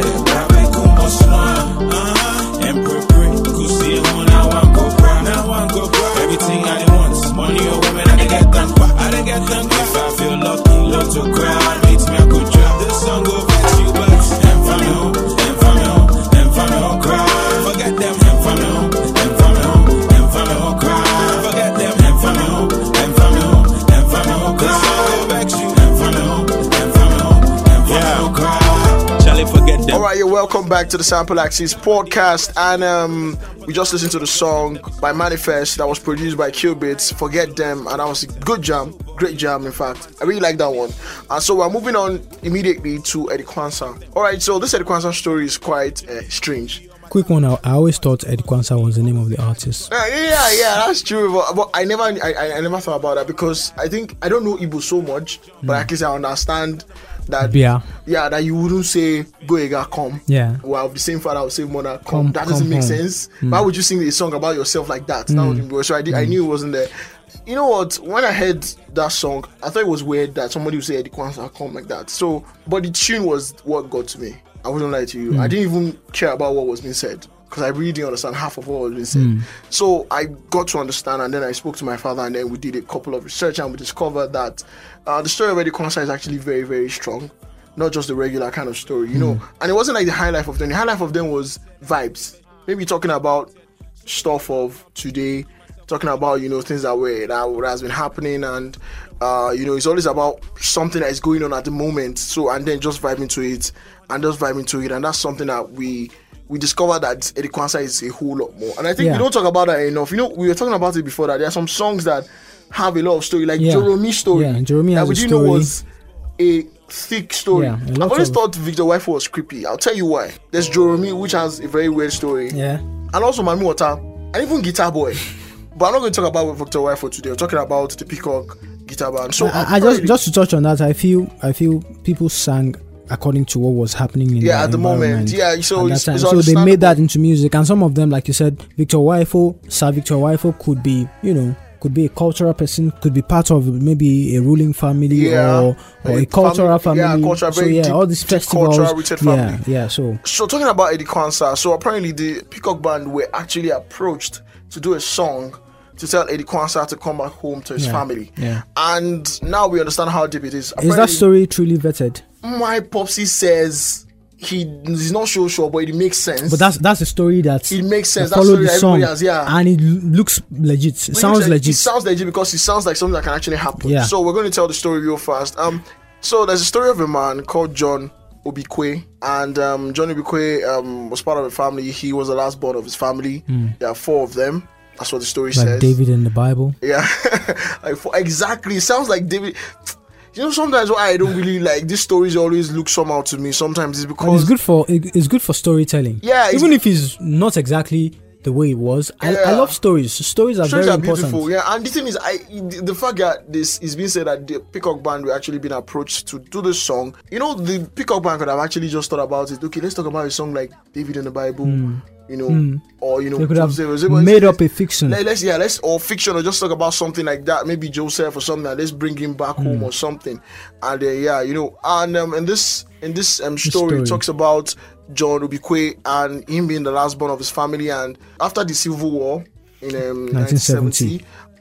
Everything I want, money or women, I get them. I get them. If I feel lucky, love to cry, makes me a good job. This song go vex you, but them for me home, them for me home, them for me home, cry. Forget them, them for me home, them for me home, them for me home, cry. Forget them, them for me home, them for me home, them for me home, cry. This song go vex you, them for me home, them for me home, them for me home, cry. Charlie, forget them.
All right, you're welcome back to the Sample Access podcast, and um, we just listened to the song by Manifest that was produced by Qubits, Forget Them, and that was a good jam, great jam, in fact. I really like that one. And so we're moving on immediately to Eddie Kwanzaa. All right, so this Eddie Kwanzaa story is quite uh, strange.
Quick one, I, I always thought Eddie Kwanzaa was the name of the artist.
Uh, yeah, yeah, that's true. But, but I never, I, I, I never thought about that because I think I don't know Igbo so much, but
Mm.
at least I understand that.
Yeah.
Yeah, that you wouldn't say Goega come.
Yeah.
Well, the same father would say mother come.
Come-
that doesn't
come
make
home.
sense. Why would you sing a song about yourself like that? That wouldn't be- So I, did, I knew it wasn't there. You know what? When I heard that song, I thought it was weird that somebody would say Eddie Kwanzaa come like that. So, but the tune was what got to me. I wouldn't lie to you. I didn't even care about what was being said because I really didn't understand half of what was being said. So I got to understand, and then I spoke to my father, and then we did a couple of research, and we discovered that uh, the story of Eddie Kwanzaa is actually very, very strong. Not just the regular kind of story, you know. And it wasn't like the high life of them. The high life of them was vibes. Maybe talking about stuff of today, talking about, you know, things that were that has been happening, and uh, you know, it's always about something that is going on at the moment. So and then just vibing to it and just vibing to it, and that's something that we we discovered that Eddie Kwanzaa is a whole lot more. And I think
Yeah.
we don't talk about that enough. You know, we were talking about it before that there are some songs that have a lot of story, like
Yeah.
Joromi's story.
Yeah, Joromi
that
has
we
a
didn't know
story.
was a thick story.
Yeah, a
I've
lot
always
of-
thought Victor Wifo was creepy. I'll tell you why. There's Joromi, which has a very weird story,
Yeah.
and also Mami Wata, and even Guitar Boy. But I'm not going to talk about Victor Wifo today. We're talking about the Peacock Guitar Band. So
I, I just just to touch on that, I feel I feel people sang according to what was happening in
Yeah,
the
at the moment.
environment
Yeah, so
at that
it's-
time.
it's
So they
understandable.
made that into music, and some of them, like you said, Victor Wifo, Sir Victor Wifo could be, you know, could be a cultural person, could be part of maybe a ruling family
Yeah.
or or
A
a cultural
family-
family.
yeah, cultural,
so
very
yeah,
deep-
all these
deep
festivals.
cultural rooted
Yeah,
family.
yeah. So
So talking about Eddie Kwanzaa, so apparently the Peacock Band were actually approached to do a song to tell Eddie Kwanzaa to come back home to his
Yeah,
family.
yeah.
And now we understand how deep it is.
is that
Apparently,
story truly vetted?
my popsy says he is not so sure, but it makes sense.
But that's that's a story that
It makes sense.
that
That
followed
story
the
that
song,
everybody has, yeah.
and it l- looks legit. It
It
sounds
looks like-
legit.
It sounds legit because it sounds like something that can actually happen.
Yeah.
So we're going to tell the story real fast. Um, so there's a story of a man called John Obikwe, and um, John Obikwe um was part of a family. He was the last born of his family. There are four of them. That's what the story
like
says.
David in the Bible.
Yeah, like for, exactly. It sounds like David. You know, sometimes why I don't really like these stories always look somehow to me. Sometimes it's
And
because
it's good for it- it's good for storytelling.
Yeah, it's-
even if it's not exactly the way it was. I, I
Yeah.
love stories. Stories are
stories
very
are beautiful.
important.
Yeah, and the thing is, I the fact that this is being said that the Peacock Band were actually being approached to do this song. You know, the Peacock Band could have actually just thought about it. Okay, let's talk about a song like David in the Bible. You know, or you know,
They could have
Joseph-
made up a fiction.
Let- Let's yeah, let's or fiction or just talk about something like that. Maybe Joseph or something. Like, let's bring him back home or something. And uh, yeah, you know, and um, in this in this um story,
story.
it talks about John Obikwe and him being the last born of his family. And after the Civil War in um, nineteen seventy,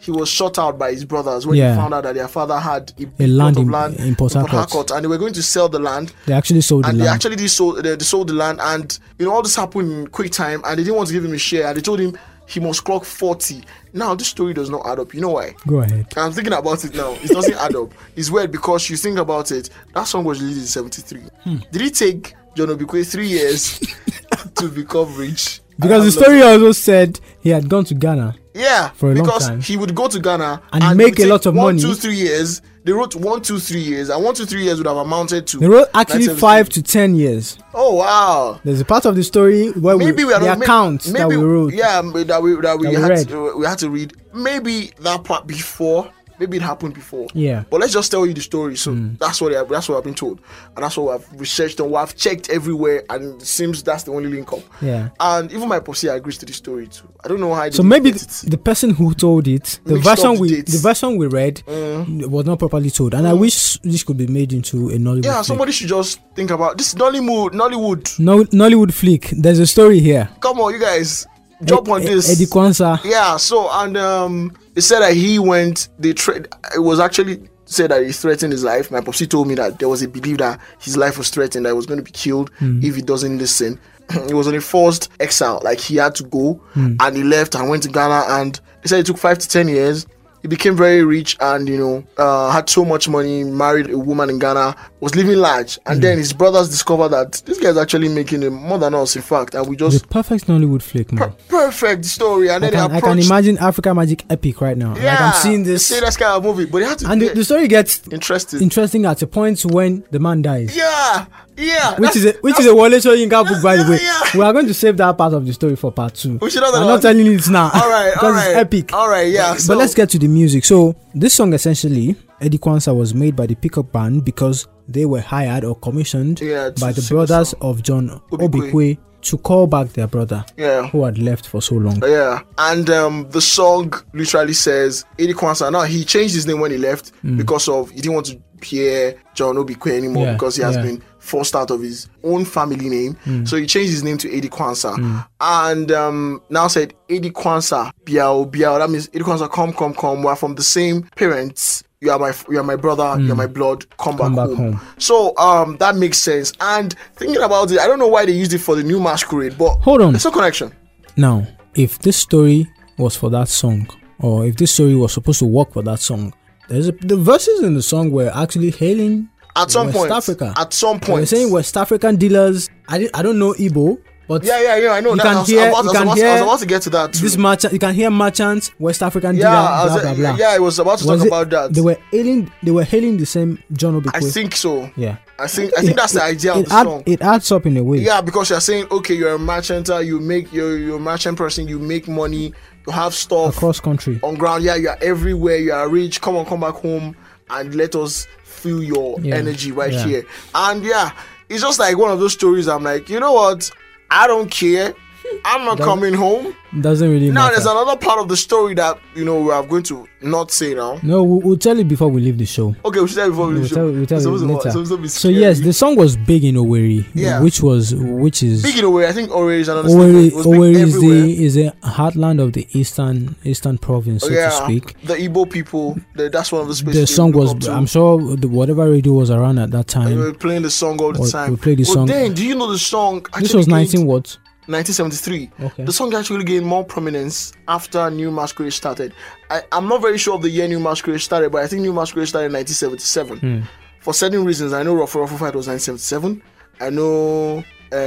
he was shot out by his brothers when
Yeah.
he found out that their father had a,
A
big
land
plot of
in-
land
in Port Harcourt.
and they were going to sell the land.
They actually sold the
And they
land.
actually did sold, they, they sold the land, and you know all this happened in quick time, and they didn't want to give him a share. And they told him he must clock forty. Now this story does not add up. You know why?
Go ahead.
I'm thinking about it now. It doesn't add up. It's weird because you think about it. That song was released in seventy-three.
Hmm.
Did it take John Obikwe three years to become rich?
Because
I
the
have
story
lost-
also said he had gone to Ghana.
Yeah,
for a long
because
time.
he would go to Ghana
And
it
make
would
a
take
lot of
one,
money.
two, three years. They wrote one, two, three years, and one, two, three years would have amounted to.
They wrote actually
nineteen seventy-three.
five to ten years.
Oh wow!
There's a part of the story where
Maybe
we,
we are
the
not, may-
accounts that we wrote.
Yeah, m- that we that we,
That we
had
read.
to, we had to read. Maybe that part before. Maybe it happened before.
Yeah.
But let's just tell you the story. So that's what I, that's what I've been told, and that's what I've researched and what I've checked everywhere, and it seems that's the only link up.
Yeah.
And even my posse agrees to the story too. I don't know how.
So maybe the, the person who told it, the
Mixed up
version
the
we
dates.
the version we read was not properly told, and I wish this could be made into a Nollywood.
Yeah,
flick.
somebody should just think about this. Nollywood, Nollywood.
No, Nollywood flick. There's a story here.
Come on, you guys, jump on
E-
this.
Eddie Kwanzaa.
Yeah, so and um they said that he went they tra- it was actually said that he threatened his life. My popsy told me that there was a belief that his life was threatened, that he was going to be killed if he doesn't listen. He was on a forced exile, like he had to go and he left and went to Ghana, and they said it took five to ten years. He became very rich and, you know, uh, had so much money, married a woman in Ghana, was living large. And then his brothers discovered that this guy is actually making a, more than us, in fact. And we
The
just,
perfect Nollywood flick, man.
per- perfect story. And
I
then
can,
they
I
approached.
can imagine Africa Magic epic right now.
Yeah,
Like I'm seeing this,
See that kind of movie. But they had to
and the,
get
the story gets
interested.
interesting at a point when the man dies.
yeah, yeah.
Which
that's-
is a, which is
that's-
a Wole Soyinka book, by the way.
Yeah.
We are going to save that part of the story for part two.
We should have that
I'm
one.
not telling you this now.
All right,
because
all right.
it's epic.
All right, yeah.
But
so,
let's get to the music. So this song essentially, Eddie Kwanzaa, was made by the Pickup Band because they were hired or commissioned
Yeah, to
by the
sing a
brothers
song.
of John
Obikwe.
Obikwe to call back their brother
Yeah.
who had left for so long.
Yeah, and um, the song literally says Eddie Kwanzaa. Now he changed his name when he left because of he didn't want to hear John Obikwe anymore
Yeah,
because he has
yeah.
been forced out of his own family name. So he changed his name to Eddie Kwanzaa, and um, now said Eddie Kwanzaa Biao Biao. That means Eddie Kwanzaa, come come come. We're from the same parents. You are my you are my brother. You're my blood. Come,
Come
back,
back
home.
home.
So um, that makes sense. And thinking about it, I don't know why they used it for the new masquerade, but
Hold on.
there's no connection.
Now, if this story was for that song, or if this story was supposed to work for that song, there's a, the verses in the song were actually hailing
At some
West
point,
Africa.
at some
They were
point,
saying West African dealers. I didn't, I don't know Igbo, but
yeah, yeah, yeah. I know
You
that.
can
I was,
hear-
about,
you
I was
can
about,
hear
I was about to get to that too.
this merchant, you can hear merchants, West African
yeah, I
dealer,
was,
blah blah blah.
yeah, I was about to
Was
talk
it-
about that.
They were hailing, they were hailing the same John Obikwe.
I think so.
yeah.
I think I think that's the idea of
It,
the
add,
song.
it adds up in a way.
Yeah, because you're saying, okay, you're a merchanter, you make you're you're a merchant person, you make money, you have stuff
Across country.
on ground. Yeah, you are everywhere. You are rich. Come on, come back home and let us feel your
Yeah,
energy right
yeah.
here. And yeah, it's just like one of those stories. I'm like, you know what? I don't care. I'm not
Doesn't-
coming home.
Doesn't really
Now,
matter.
there's another part of the story that you know we are going to not say now.
No, we'll, we'll tell you before we leave the show.
Okay, we should tell you before we
We'll
leave the
tell,
show.
we'll tell
It's
you
supposed to-
later.
it's supposed to be
So yes,
scary.
the song was big in Owerri,
Yeah.
which was which is
Big in Owerri, I think Owerri is another
Owerri.
statement. It was big
Owerri is
everywhere.
the is a heartland of the eastern eastern province, so
yeah,
to speak.
the Igbo people. The, that's one of the spaces
The
they
song
look
was,
up to.
I'm sure, the, whatever radio was around at that
They
time.
were playing the song all the
Or-
time.
we played the
But
song.
then, do you know the song?
This
actually
was
gained-
nineteen what?
nineteen seventy-three.
Okay.
The song actually gained more prominence after New Masquerade started. I, I'm not very sure of the year New Masquerade started, but I think New Masquerade started in nineteen seventy-seven.
Hmm.
For certain reasons, I know Ruffle Ruffle Fight was nineteen seventy-seven. I know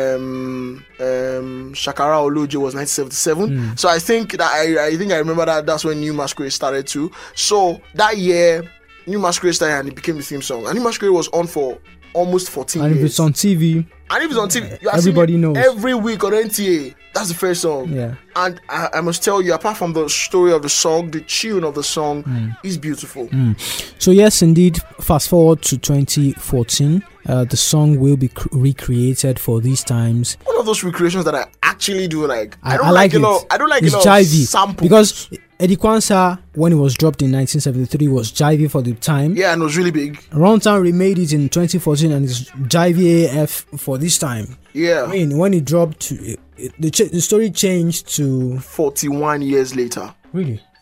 um, um, Shakara Oloje was nineteen seventy-seven.
Hmm.
So I think that I, I think I remember that that's when New Masquerade started too. So that year, New Masquerade started and it became the theme song. And New Masquerade was on for almost fourteen
And if
years.
it's on T V,
And if it's on T V, you are
Everybody
seeing it
knows.
every week on N T A. That's the first song.
yeah.
And I, I must tell you, apart from the story of the song, the tune of the song
Hmm.
is beautiful.
So yes, indeed. Fast forward to twenty fourteen, uh, the song will be cr- recreated for these times.
One of those recreations that I actually do like. I,
I,
don't
I
like,
like
a
it.
lot. I don't like
it's
a lot of
jivey
samples
because Eddie Kwanzaa, when it was dropped in nineteen seventy-three, was jivey for the time.
yeah, and it was really big.
Runtown remade it in twenty fourteen and it's jivey A F for this time.
Yeah,
I mean, when it dropped, it, it, the, ch- the story changed to
forty-one years later.
really.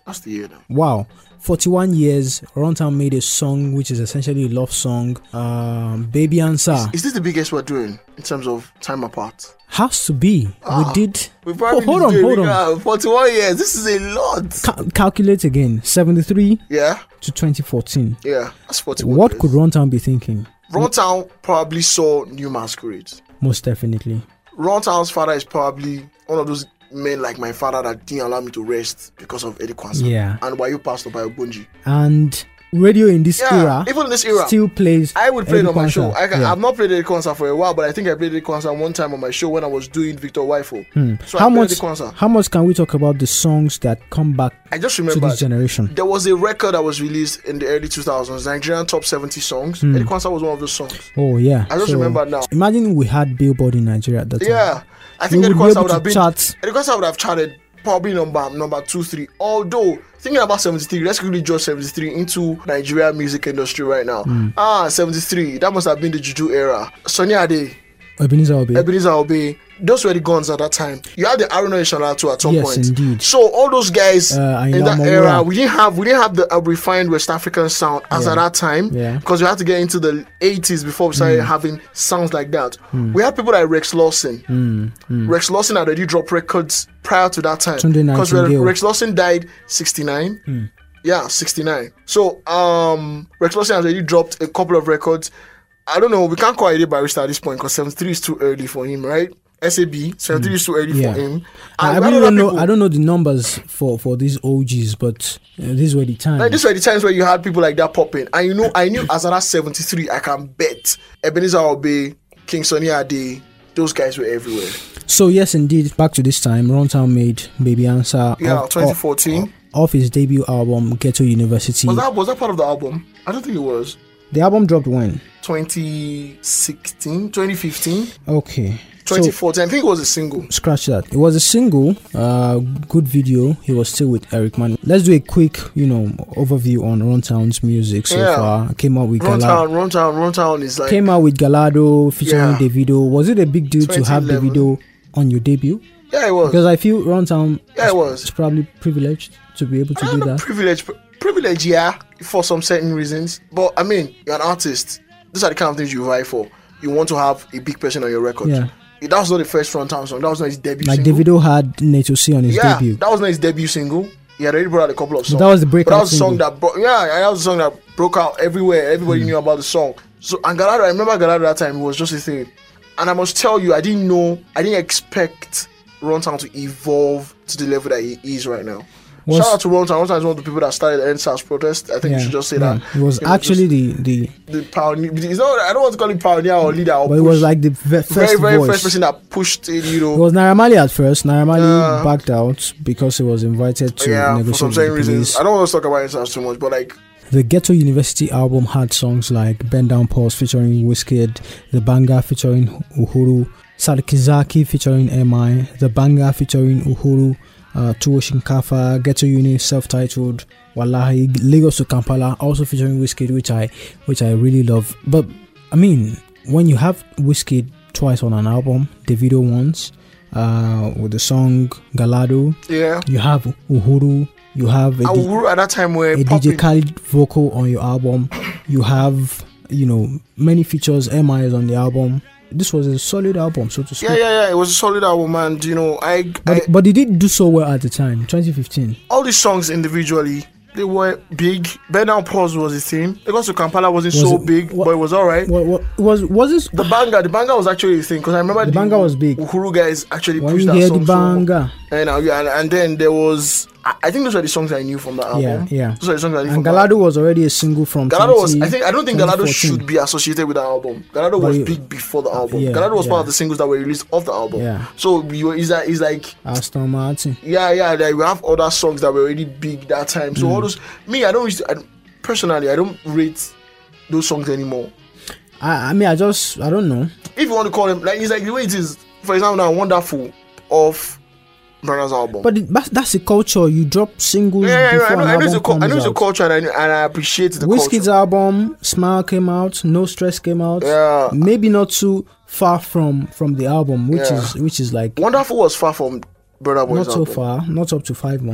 That's the year now.
Wow. forty-one years, Runtown made a song which is essentially a love song. Um, Baby Answer.
Is this the biggest we're doing in terms of time apart?
Has to be.
Ah,
we did.
We probably
oh, hold on,
did
hold on.
uh, forty-one years. This is a lot.
Cal- calculate again. seventy-three
Yeah,
to twenty fourteen.
yeah. That's forty-one
What
years.
could Runtown be thinking?
Runtown probably saw New Masquerade.
Most definitely.
Runtown's father is probably one of those men like my father that didn't allow me to rest because of Eddie Kwanzaa.
Yeah.
And Wayo Pastor by Obunji.
And radio in this
Yeah,
era
even in this era,
still plays.
I would play it
Eddie
on my
Kwanzaa.
show. I can,
Yeah.
I've not played Eddie Kwanzaa for a while, but I think I played Eddie Kwanzaa one time on my show when I was doing Victor Waifo.
Hmm.
So
how
I played
much?
Eddie Kwanzaa.
How much can we talk about the songs that come back
I just
to
remember
this generation?
there was a record that was released in the early two thousands, Nigerian Top seventy Songs.
Hmm.
Eddie Kwanzaa was one of those songs.
Oh yeah.
I just
So,
remember now.
Imagine we had Billboard in Nigeria at that time.
Yeah, I
We
think
would
Eddie
be
Kwanzaa
able
would
to
have been.
chart.
Eddie Kwanzaa would have charted probably number number two, three. Although thinking about seventy-three, let's quickly judge seventy-three into Nigeria music industry right now.
Hmm.
Ah, seventy-three. That must have been the Juju era. Sonny Ade,
Ebenezer Obey.
Ebenezer Obey. Those were the guns at that time. You had the Aruna Ishana too at some
Yes,
point.
indeed.
So all those guys
Uh,
in
Ayinla
that
Omowura.
era, we didn't have we didn't have the uh, refined West African sound as
Yeah.
at that time.
Yeah.
Because we had to get into the eighties before we started having sounds like that. We had people like Rex Lawson.
Hmm. Hmm.
Rex Lawson had already dropped records prior to that time.
Tunde
Because
Nightingale.
Rex Lawson died sixty-nine.
Hmm.
Yeah, sixty-nine. So um Rex Lawson has already dropped a couple of records. I don't know, we can't call it a barista at this point because seventy-three is too early for him, right? S A B, seventy-three is too early
Yeah.
for him.
I
And
really
other
don't know.
people-
I don't know the numbers for for these O Gs, but uh, these were the times.
Like, these were the times where you had people like that popping. And you know, I knew as at seventy-three, I can bet Ebenezer Obey, King Sonny Ade, those guys were everywhere.
So yes, indeed. Back to this time, Runtown made Baby Answer.
Yeah,
off-
twenty fourteen.
Off, off his debut album, Ghetto University.
Was that was that part of the album? I don't think it was.
The album dropped when?
twenty sixteen, twenty fifteen,
Okay.
twenty
So
fourteen. I think it was a single.
scratch that. It was a single. Uh, good video. He was still with Eric Man. Let's do a quick, you know, overview on Runtown's music so
Yeah.
far. Came out with
Runtown,
Galado.
Runtown, Runtown is like
Came out with Galado featuring
Yeah.
Davido. Was it a big deal to have
twenty eleven.
Davido on your debut?
yeah, it was.
Because I feel Runtown
Yeah, it was.
is probably privileged to be able to
I'm
do
a
that.
privilege, privilege, yeah, for some certain reasons. But I mean, you're an artist. These are the kind of things you vie for. You want to have a big person on your record.
Yeah.
That was not the first Runtown song. That was not his debut
Like
single.
Davido had Nato C on his
yeah,
debut.
that was not his debut single. He had already brought out a couple of songs.
that was the
But
breakout
that was the song
single.
that brought. Yeah, that was the song that broke out everywhere. Everybody
Hmm.
knew about the song. So and Galado, I remember Galado that time. It was just a thing. And I must tell you, I didn't know. I didn't expect Runtown to evolve to the level that he is right now.
Was-
Shout out to Runtown. Runtown is one of the people that started the N S A S protest. I think
Yeah,
we should just say
yeah.
that.
It was
It
actually
just
the, the
the pioneer. It's not, I don't want to call him pioneer or leader or
but it
push.
was like the ve- first
very, very
voice.
first person that pushed it, you know.
It was Naira Marley at first. Naira Marley
Yeah.
backed out because he was invited to
yeah, for
negotiate
some
with
certain
the
reasons.
police.
I don't want to talk about N S A S too much, but like,
The Ghetto University album had songs like Bend Down Pause featuring Wizkid, The Banger featuring Uhuru, Sarkizaki featuring M I, The Banger featuring Uhuru, uh, Tuwo Shinkafa, Ghetto Uni self-titled, Wallahi, Lagos to Kampala, also featuring Wizkid, which I which I really love. But I mean, when you have Wizkid twice on an album, Davido once, uh, with the song Galado,
yeah.
you have Uhuru, you have a
And
D-
Uhuru at that time were
a D J
popping.
Khaled vocal on your album. You have, you know, many features. M I is on the album. This was a solid album, so to speak.
Yeah, yeah, yeah. It was a solid album, and you know, I,
But,
I
but they did do so well at the time, twenty fifteen.
all these songs individually, they were big. Bend Down Pause was a thing. Because to Kampala wasn't
Was
so
it-
big,
what-
but it was alright.
What, what was was this?
The banger, the banger was actually a thing because I remember
The banger was big.
Uhuru guys actually
When
pushed
you
that
hear
song
the
so-
banger,
And, uh, yeah, and, and then there was, I, I think those were the songs I knew from the album.
yeah, yeah.
Those are the songs I knew
And
from the
Galado was already a single from
Galado was,
twenty
I think, I don't think Galado
twenty fourteen.
should be associated with that album. Galado
But
was
you-
big before the album.
Yeah,
Galado was
yeah.
part of the singles that were released off the album.
Yeah.
So you is that is like,
Aston Martin.
yeah, yeah, like we have other songs that were already big that time. So
Mm.
all those, me, I don't, used to, I, personally, I don't rate those songs anymore.
I, I mean, I just, I don't know.
If you want to call them, like, it's like the way it is, for example, now, Wonderful of Burna's album.
But it, that's, that's the culture. You drop singles
yeah, yeah, yeah,
before
I know,
an
I know,
album
it's a, cul- I
comes
know it's a
out.
culture and I, and I appreciate the
Wizkid's
culture.
album Smile came out, No Stress came out.
Yeah.
Maybe not too far from from the album, which
Yeah.
is which is like
Wonderful was far from Burna Boy's
not so
album.
far, not up to five months.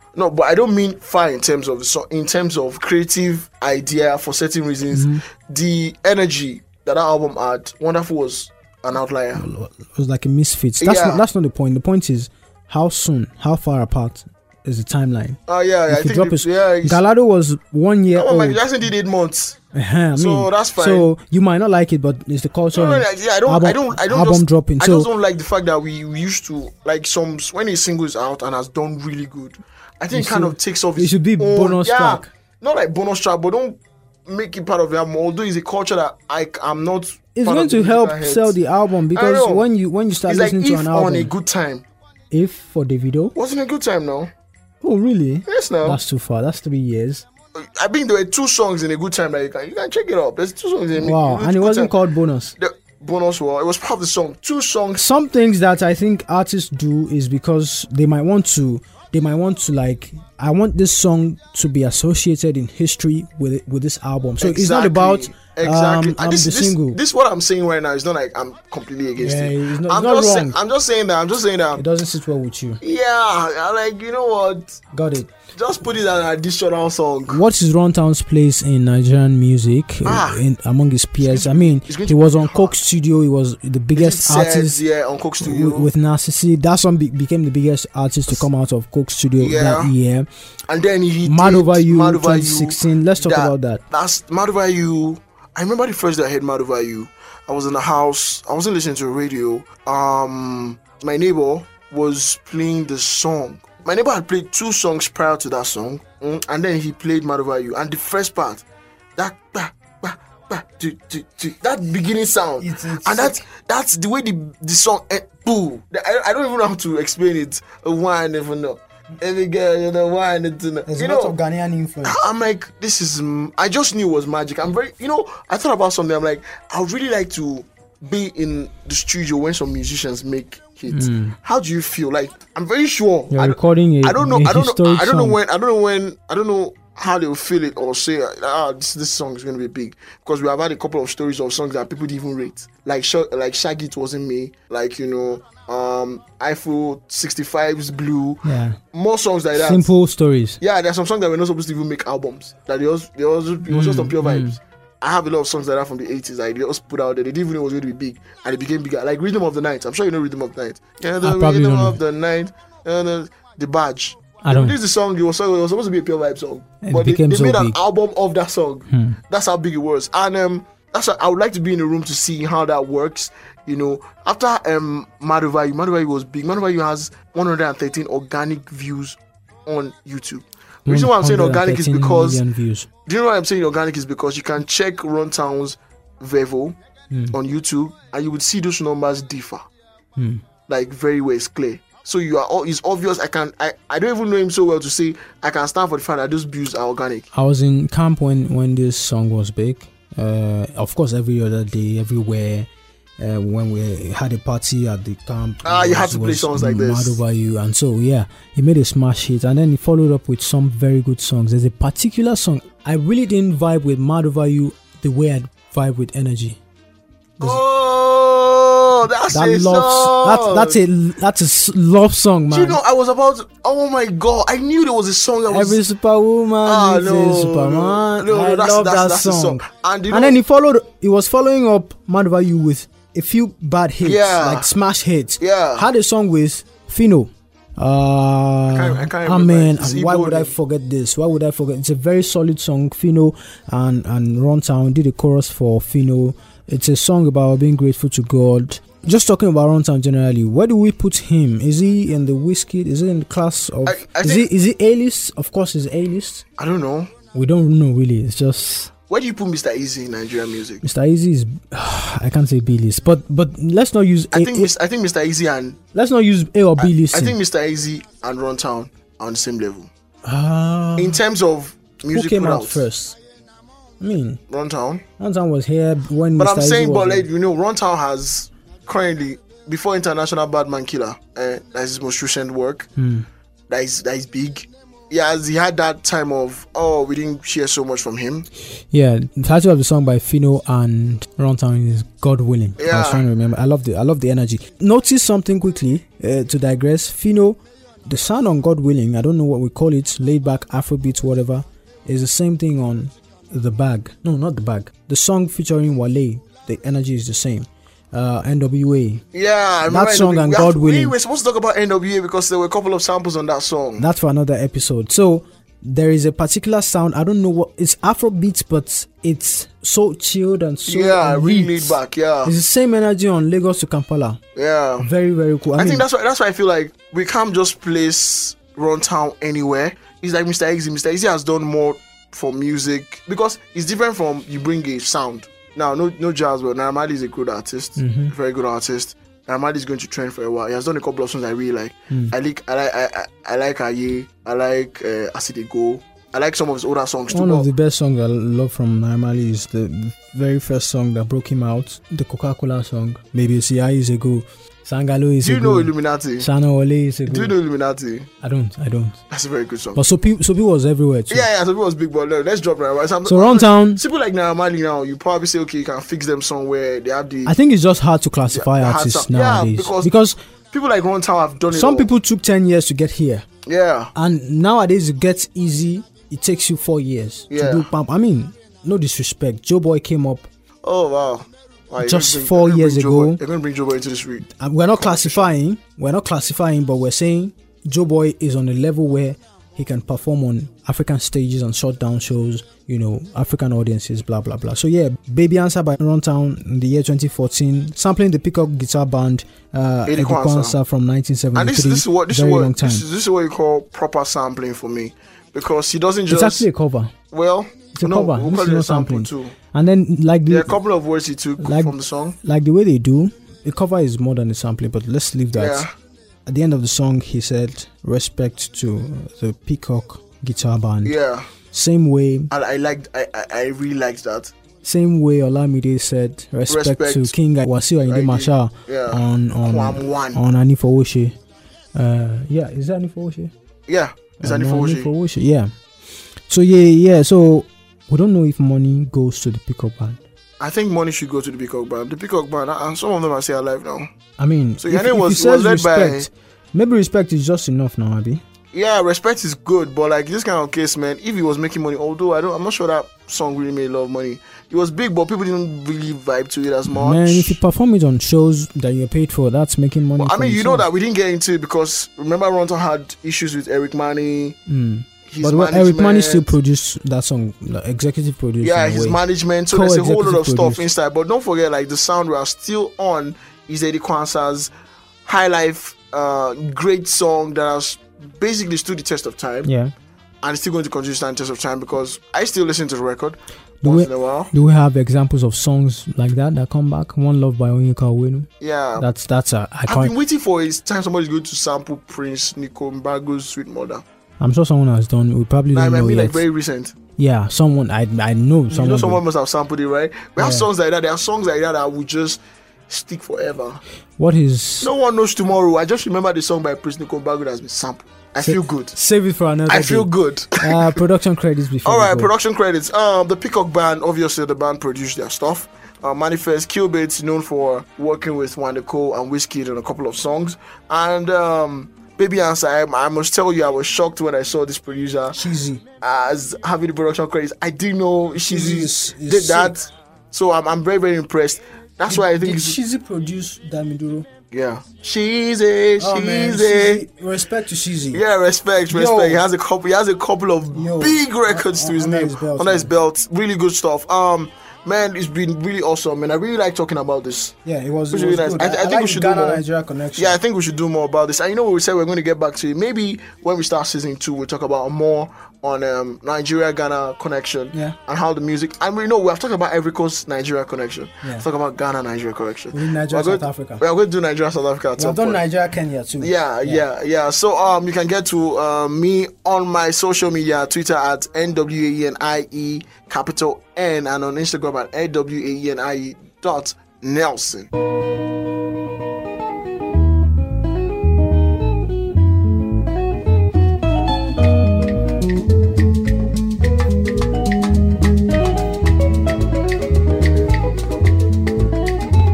No, but I don't mean far in terms of so in terms of creative idea for certain reasons.
Mm-hmm.
The energy that that album had, Wonderful was an outlier.
It was like a misfit. That's
Yeah.
not, that's not the point. The point is how soon, how far apart is the timeline.
Oh yeah, yeah, I
If you
think
drop
it-
it,
yeah. it's-
Gallardo was one year
Oh,
old.
Michael Jackson did eight months.
Uh-huh, I
So
mean,
that's fine.
So you might not like it, but it's the culture.
No, no,
and
no, yeah, I don't,
album,
I don't, I don't
album
just,
dropping.
I
So
just don't like the fact that we, we used to like some when a single is out and has done really good. I think
It
it kind
should-
of takes off.
it
its
should be
own-
bonus
yeah,
track.
Not like bonus track, but don't make it part of the album. Although it's a culture that I I'm not.
it's
part
going
of the
to help
musical heads.
sell the album because
know.
when you when you start
It's like
listening
if
to an
on a
album,
good time.
if for the video,
Wasn't a good time now.
oh really?
Yes, now.
That's too far. That's three years.
I think there were two songs in a good time that you can you can check it up. There's two songs in
Wow,
in a
and it
good
wasn't
time.
called bonus.
The bonus was it was part of the song. Two songs.
Some things that I think artists do is because they might want to they might want to like I want this song to be associated in history with it, with this album. So it's not about
exactly.
um,
And
um,
this,
the
this,
single.
this what I'm saying right now. It's not like I'm completely against
Yeah,
it.
it's not-
I'm
it's not
just
wrong.
saying, I'm just saying that. I'm just saying that.
It doesn't sit well with you.
Yeah, I like you know what?
Got it.
Just put it as an additional song.
What is Runtown's place in Nigerian music
Ah.
uh, in, among his peers? I mean,
it's going
he
to
was
be
on Coke Studio. He was the biggest
It says,
artist
yeah, on Coke Studio.
with, with Narcissi. That song be- became the biggest artist to come out of Coke Studio
Yeah.
that year.
and then he
Mad
did
Over You
Mad Over
twenty sixteen. Let's talk
That-
about that.
That's Mad Over You. I remember the first day I heard Mad Over You. I was in the house. I wasn't listening to the radio. Um, my neighbor was playing the song. My neighbor had played two songs prior to that song, mm, and then he played Mad Over You. And the first part, that bah, bah, bah, do, do, do, that beginning sound,
It's- it's
and that's that's the way the the song. Eh, boo! I, I don't even know how to explain it. Why I never know. Every girl, you know why I need to know.
There's
you
a lot
know,
of Ghanaian influence.
I'm like, this is. mm, I just knew it was magic. I'm very, you know, I thought about something. I'm like, I would really like to be in the studio when some musicians make hits. How do you feel? Like, I'm very sure.
You're
I don't-
recording a,
I don't know.
a
I don't know.
historic
I don't know
song.
when. I don't know when. I don't know how they will feel it or say, ah, this this song is going to be big, because we have had a couple of stories of songs that people didn't even rate. Like, Sh- like Shaggy, It Wasn't Me. Like, you know, um, Eiffel sixty-five's Blue.
Yeah,
More songs like that.
simple stories.
Yeah, there's some songs that we're not supposed to even make albums. That they also, they also it was just on pure vibes. I have a lot of songs like that from the eighties. Like they just put out there. They didn't even know it was going to be big, and it became bigger. Like Rhythm of the Night. I'm sure you know Rhythm of the Night. Yeah, the
I probably
Rhythm
don't know.
of the Night. And uh, the Badge.
I
They
don't.
released the song. It was, it was supposed to be a pure vibe song,
It
but they,
became
they
so
made an
big.
album of that song.
Hmm.
That's how big it was. And um, that's why I would like to be in the room to see how that works. You know, after um, Mad Over You, Mad Over You was big. Mad Over You has one hundred thirteen organic views on YouTube. The reason why I'm saying organic is
one hundred thirteen
because
million views.
do you know why I'm saying organic is because you can check Runtown's Vevo
Hmm.
on YouTube and you would see those numbers differ.
Hmm.
Like very well, it's clear. So you are all it's obvious. I can I, I don't even know him so well to say I can stand for the fact that those views are organic.
I was in camp when when this song was big. Uh, of course, every other day, everywhere. Uh, when we had a party at the camp,
Ah,
it
you had
was-
to play
was
songs like
Mad
this.
Over You, and so yeah, he made a smash hit, and then he followed up with some very good songs. There's a particular song I really didn't vibe with Mad Over You the way I vibe with Energy.
Oh, that's
That
a
love,
song.
that's that's a that's a s- love song, man.
Do you know I was about to, oh my god, I knew there was a song that was
Every superwoman
Ah,
needs
no,
a superman.
no, no,
I
that's-
love
that's-
that
that's the
song.
song. And you
And
know-
then he followed. He was following up Mad Over You with a few bad hits,
Yeah.
like smash hits.
Yeah.
Had a song with Fino. Uh,
can't- I can't remember.
Amen.
It's
And why
Igbo
would I
name.
forget this? Why would I forget? It's a very solid song. Fino and and Runtown did a chorus for Fino. It's a song about being grateful to God. Just talking about Runtown generally, where do we put him? Is he in the Wizkid? Is he in the class of?
I- I
is
think-
he is he A list? Of course, he's A list.
I don't know.
We don't know really. It's just
Where do you put Mister Easy in Nigerian music?
Mister Easy is. I can't say B list, but but let's not use.
I
A,
think
A-
Mis- I think Mister Easy and
let's not use A or B list.
I think Mister Easy and Runtown are on the same level
Ah,
in terms of
who
music.
came
put
out first? I mean,
Runtown.
Runtown was here when.
But
Mister
I'm
Easy
saying,
was
but
there.
like you know, Runtown has currently before International Badman Killer. Uh, that's his most recent work.
Hmm.
That is that is big. Yeah, he had that time of oh we didn't share so much from him.
Yeah, the title of the song by Fino and Runtown is God Willing. I was
Yeah.
trying to remember. I love the I love the energy. Notice something quickly uh, to digress. Fino the sound on God Willing, I don't know what we call it, laid back Afrobeat, whatever, is the same thing on The Bag. No, not The Bag. The song featuring Wale, the energy is the same. Uh, N W A.
Yeah, I remember
that song
N W A.
and
We
God
have to-
Willing.
We were supposed to talk about N W A because there were a couple of samples on that song.
That's for another episode. So there is a particular sound. I don't know what it's Afrobeat, but it's so chilled and so
yeah, really
elite.
laid back. Yeah,
It's the same energy on Lagos to Kampala.
yeah.
Very, very cool. I,
I
mean,
think that's why that's why I feel like we can't just place Runtown anywhere. It's like Mister Easy. Mister Easy has done more for music because it's different from you bring a sound. Now, no no jazz, but Naira Marley is a good artist,
Mhm.
very good artist. Naira Marley is going to trend for a while. He has done a couple of songs I really like.
Mm.
I like I like I, I, I like Aye. I like uh, As It Dey Go. I like some of his older songs too.
one
but-
of the best songs I love from Naira Marley is the very first song that broke him out, the Coca-Cola song. Maybe you see, I is a go. Sangalo is
Do
a
you know
go.
Illuminati?
Shana Wale is a
Do you
go.
know Illuminati?
I don't, I don't.
That's a very good song.
But Sopi, Sopi was everywhere too.
Yeah, yeah, so it was big, but no, let's drop Naira Marley. So,
So Runtown,
people like Naira Marley now, you probably say, okay, you can fix them somewhere. They have the
I think it's just hard to classify
Yeah, hard
artists
to- yeah,
nowadays
because-
because
people like Runtown have done it.
some
all.
people took ten years to get here,
yeah,
and nowadays it gets easy. It takes you four years
Yeah.
to do pump. I mean, no disrespect. Joe Boy came up.
oh wow. Wow, you're
Just
gonna bring-
four
you're gonna
years
bring Joe Boy-
ago.
You're going to bring Joe Boy into the street.
And we're not classifying. We're not classifying, but we're saying Joe Boy is on a level where he can perform on African stages and shut down shows. You know, African audiences, blah blah blah. So yeah, Baby Answer by Runtown in the year twenty fourteen, sampling the Peacock Guitar Band, uh,
Eddie
Eddie
Kwanzaa.
Kwanzaa from nineteen seventy-three.
And this, this is what this is
Very long
what
time.
this is, this is what you call proper sampling for me, because he doesn't just
It's actually a cover.
well.
It's a
no,
cover.
we'll
This
call
is
it a
not
sample
sampling.
too.
And then like the
There are a couple of words he took
Like-
from the song.
like the way they do, the cover is more than a sampling. But let's leave that.
Yeah,
At the end of the song, he said, "Respect to the Peacock Guitar Band."
yeah.
Same way,
And I liked. I, I I really liked that.
same way Olamide said, "Respect,
Respect.
to King Wasiu Ayinde
Ayinde.
Marshal
Yeah.
on on
Kwam one.
on Ani Fowoshe." Uh, yeah, is that Ani Fowoshe?
Yeah. Is
Uh,
that
no,
for
Ani
you?
Fowoshe, yeah. So yeah, yeah. So we don't know if money goes to the Peacock Band.
I think money should go to the Peacock Band. The Peacock Band, and some of them are still alive now.
I mean,
So
if,
your name
if
was-
he says
was led by-
respect, maybe respect is just enough now, Abi.
Yeah, respect is good, but like this kind of case, man, if he was making money, although I don't, I'm not sure that song really made a lot of money. It was big, but people didn't really vibe to it as much.
Man, if you perform it on shows that you're paid for, that's making money.
But, I
for
mean,
the
you know
song.
that we didn't get into it because remember Ronto had issues with Eric Mani.
Mm.
His
But well, Eric Mani
management.
still produced that song, like, executive producer.
Yeah,
in a
his
way.
management. So there's a whole lot of
Co-executive
stuff
produced.
inside. But don't forget, like the sound we are still on is Eddie Kwanzaa's High Life, uh, great song that has basically stood the test of time,
Yeah.
and it's still going to continue to stand the test of time because I still listen to the record
Do
once
we,
in a while.
do we have examples of songs like that that come back? One Love by Onyeka Onwenu.
Yeah,
That's that's a I
I've
can't.
been waiting for his time somebody's going to sample Prince Nico Mbago's Sweet Mother.
I'm sure someone has done. We probably
Nah, I
don't know
mean,
yet.
like very recent.
Yeah, someone I I know
You
someone.
know, someone
did.
must have sampled it, right? We have
Yeah.
songs like that. There are songs like that that will just stick forever.
What is?
No one knows tomorrow. I just remember the song by Prince Nico Mbago that has been sampled. I
Sa-
feel good.
Save it for another.
I feel
day.
good.
Uh, production credits before.
All
we
right,
go.
production credits. Um, the Peacock Band, obviously the band produced their stuff. Uh, Manifest, Killbaits, known for working with Wanda Cole and Wizkid on a couple of songs. And um, Baby Answer, I, I must tell you, I was shocked when I saw this producer
Cheesy.
as having the production credits. I didn't know
Shizzy
she
is- is
did that. So I'm, I'm very, very impressed. That's why I think
Did
it's,
Cheesy produce Damiduro?
yeah. She's a, she's
Oh man,
a.
Cheesy. Respect to Cheesy.
Yeah, respect,
Yo.
respect. He has a couple. He has a couple of
Yo.
big records
Un-
to his
under
name
his belt,
under his
man.
belt. Really good stuff. Um, man, it's been really awesome, and I really like talking about this.
Yeah, it was,
Which
it
is
was
really
good.
nice. I, I, think
like
we should
Ghana
do more.
Nigeria connection.
Yeah, I think we should do more about this. And you know, we said we're going to get back to it. Maybe when we start season two, we'll talk about more on um, Nigeria Ghana connection.
Yeah.
And how the music. And we know we have talked about Ivory Coast Nigeria connection.
Yeah.
Let's talk about Ghana Nigeria connection.
We need Nigeria,
We're
South
going-
Africa.
We are going to do Nigeria South Africa. At
We
some
have done
point.
Nigeria, Kenya too.
Yeah, yeah, yeah. So um, you can get to uh, me on my social media, Twitter at N W A E N I E capital N, and on Instagram at N W A E N I E dot Nelson.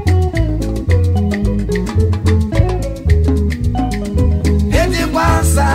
Eddie Kwanzaa,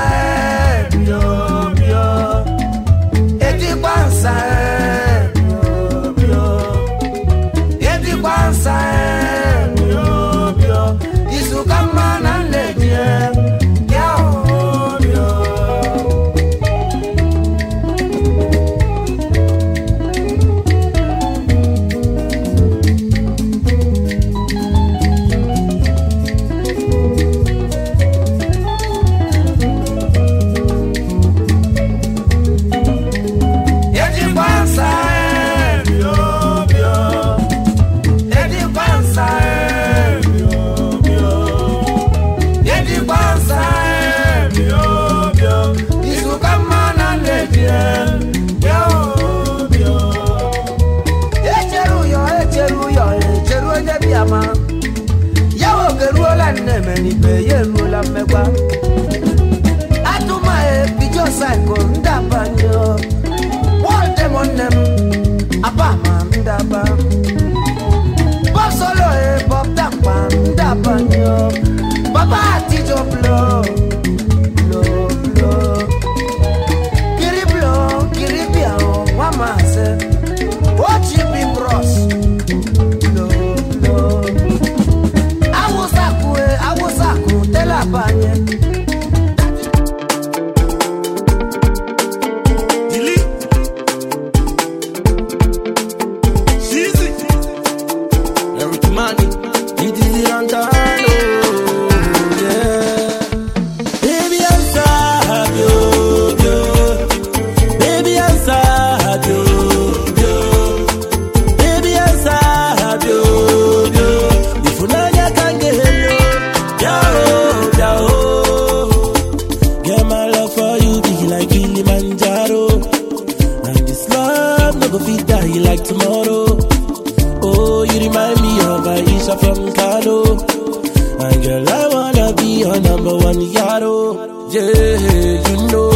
you like tomorrow. Oh, you remind me of Aisha from Kano. And girl, I wanna be your number one yaro. Yeah, you know.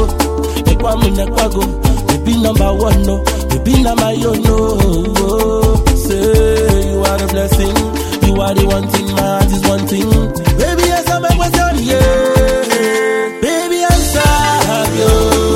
You be number one, no. You be number you know. Say you are the blessing. You are the one thing, my heart is one thing. Baby, yes, I'm a question, yeah. Baby, I'm sad, yo,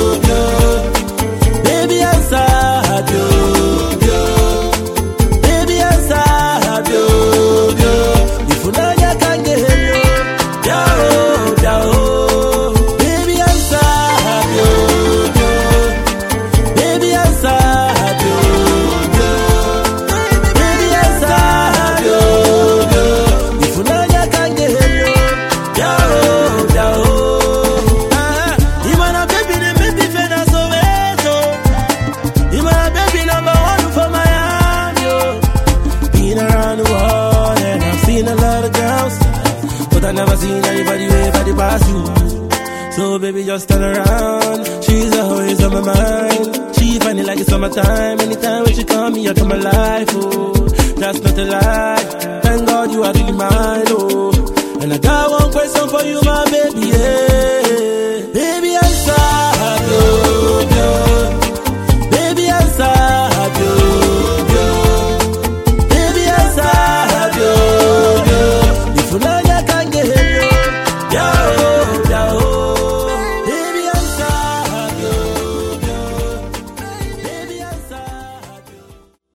yo. Baby, I'm sad, yo, yo. Baby, I'm sad, yo, yo. If you know you can't get him, yo, yo, yo. Baby, I'm sad, yo, yo. Baby, I'm sad, yo, yo. Baby, I'm sad, yo, yo. If you know you can't get him, yo, yo, yo. Ah, you wanna baby, the baby fena so weto. You wanna baby number one for Miami, yo. Been around the world and I've seen a lot of girls, but I never seen anybody way by the past you. So baby, just turn around. She's always on my mind. She find it like it's summertime. Anytime when she call me, I come alive. Oh, that's not a lie. Thank God you are really mine. Oh.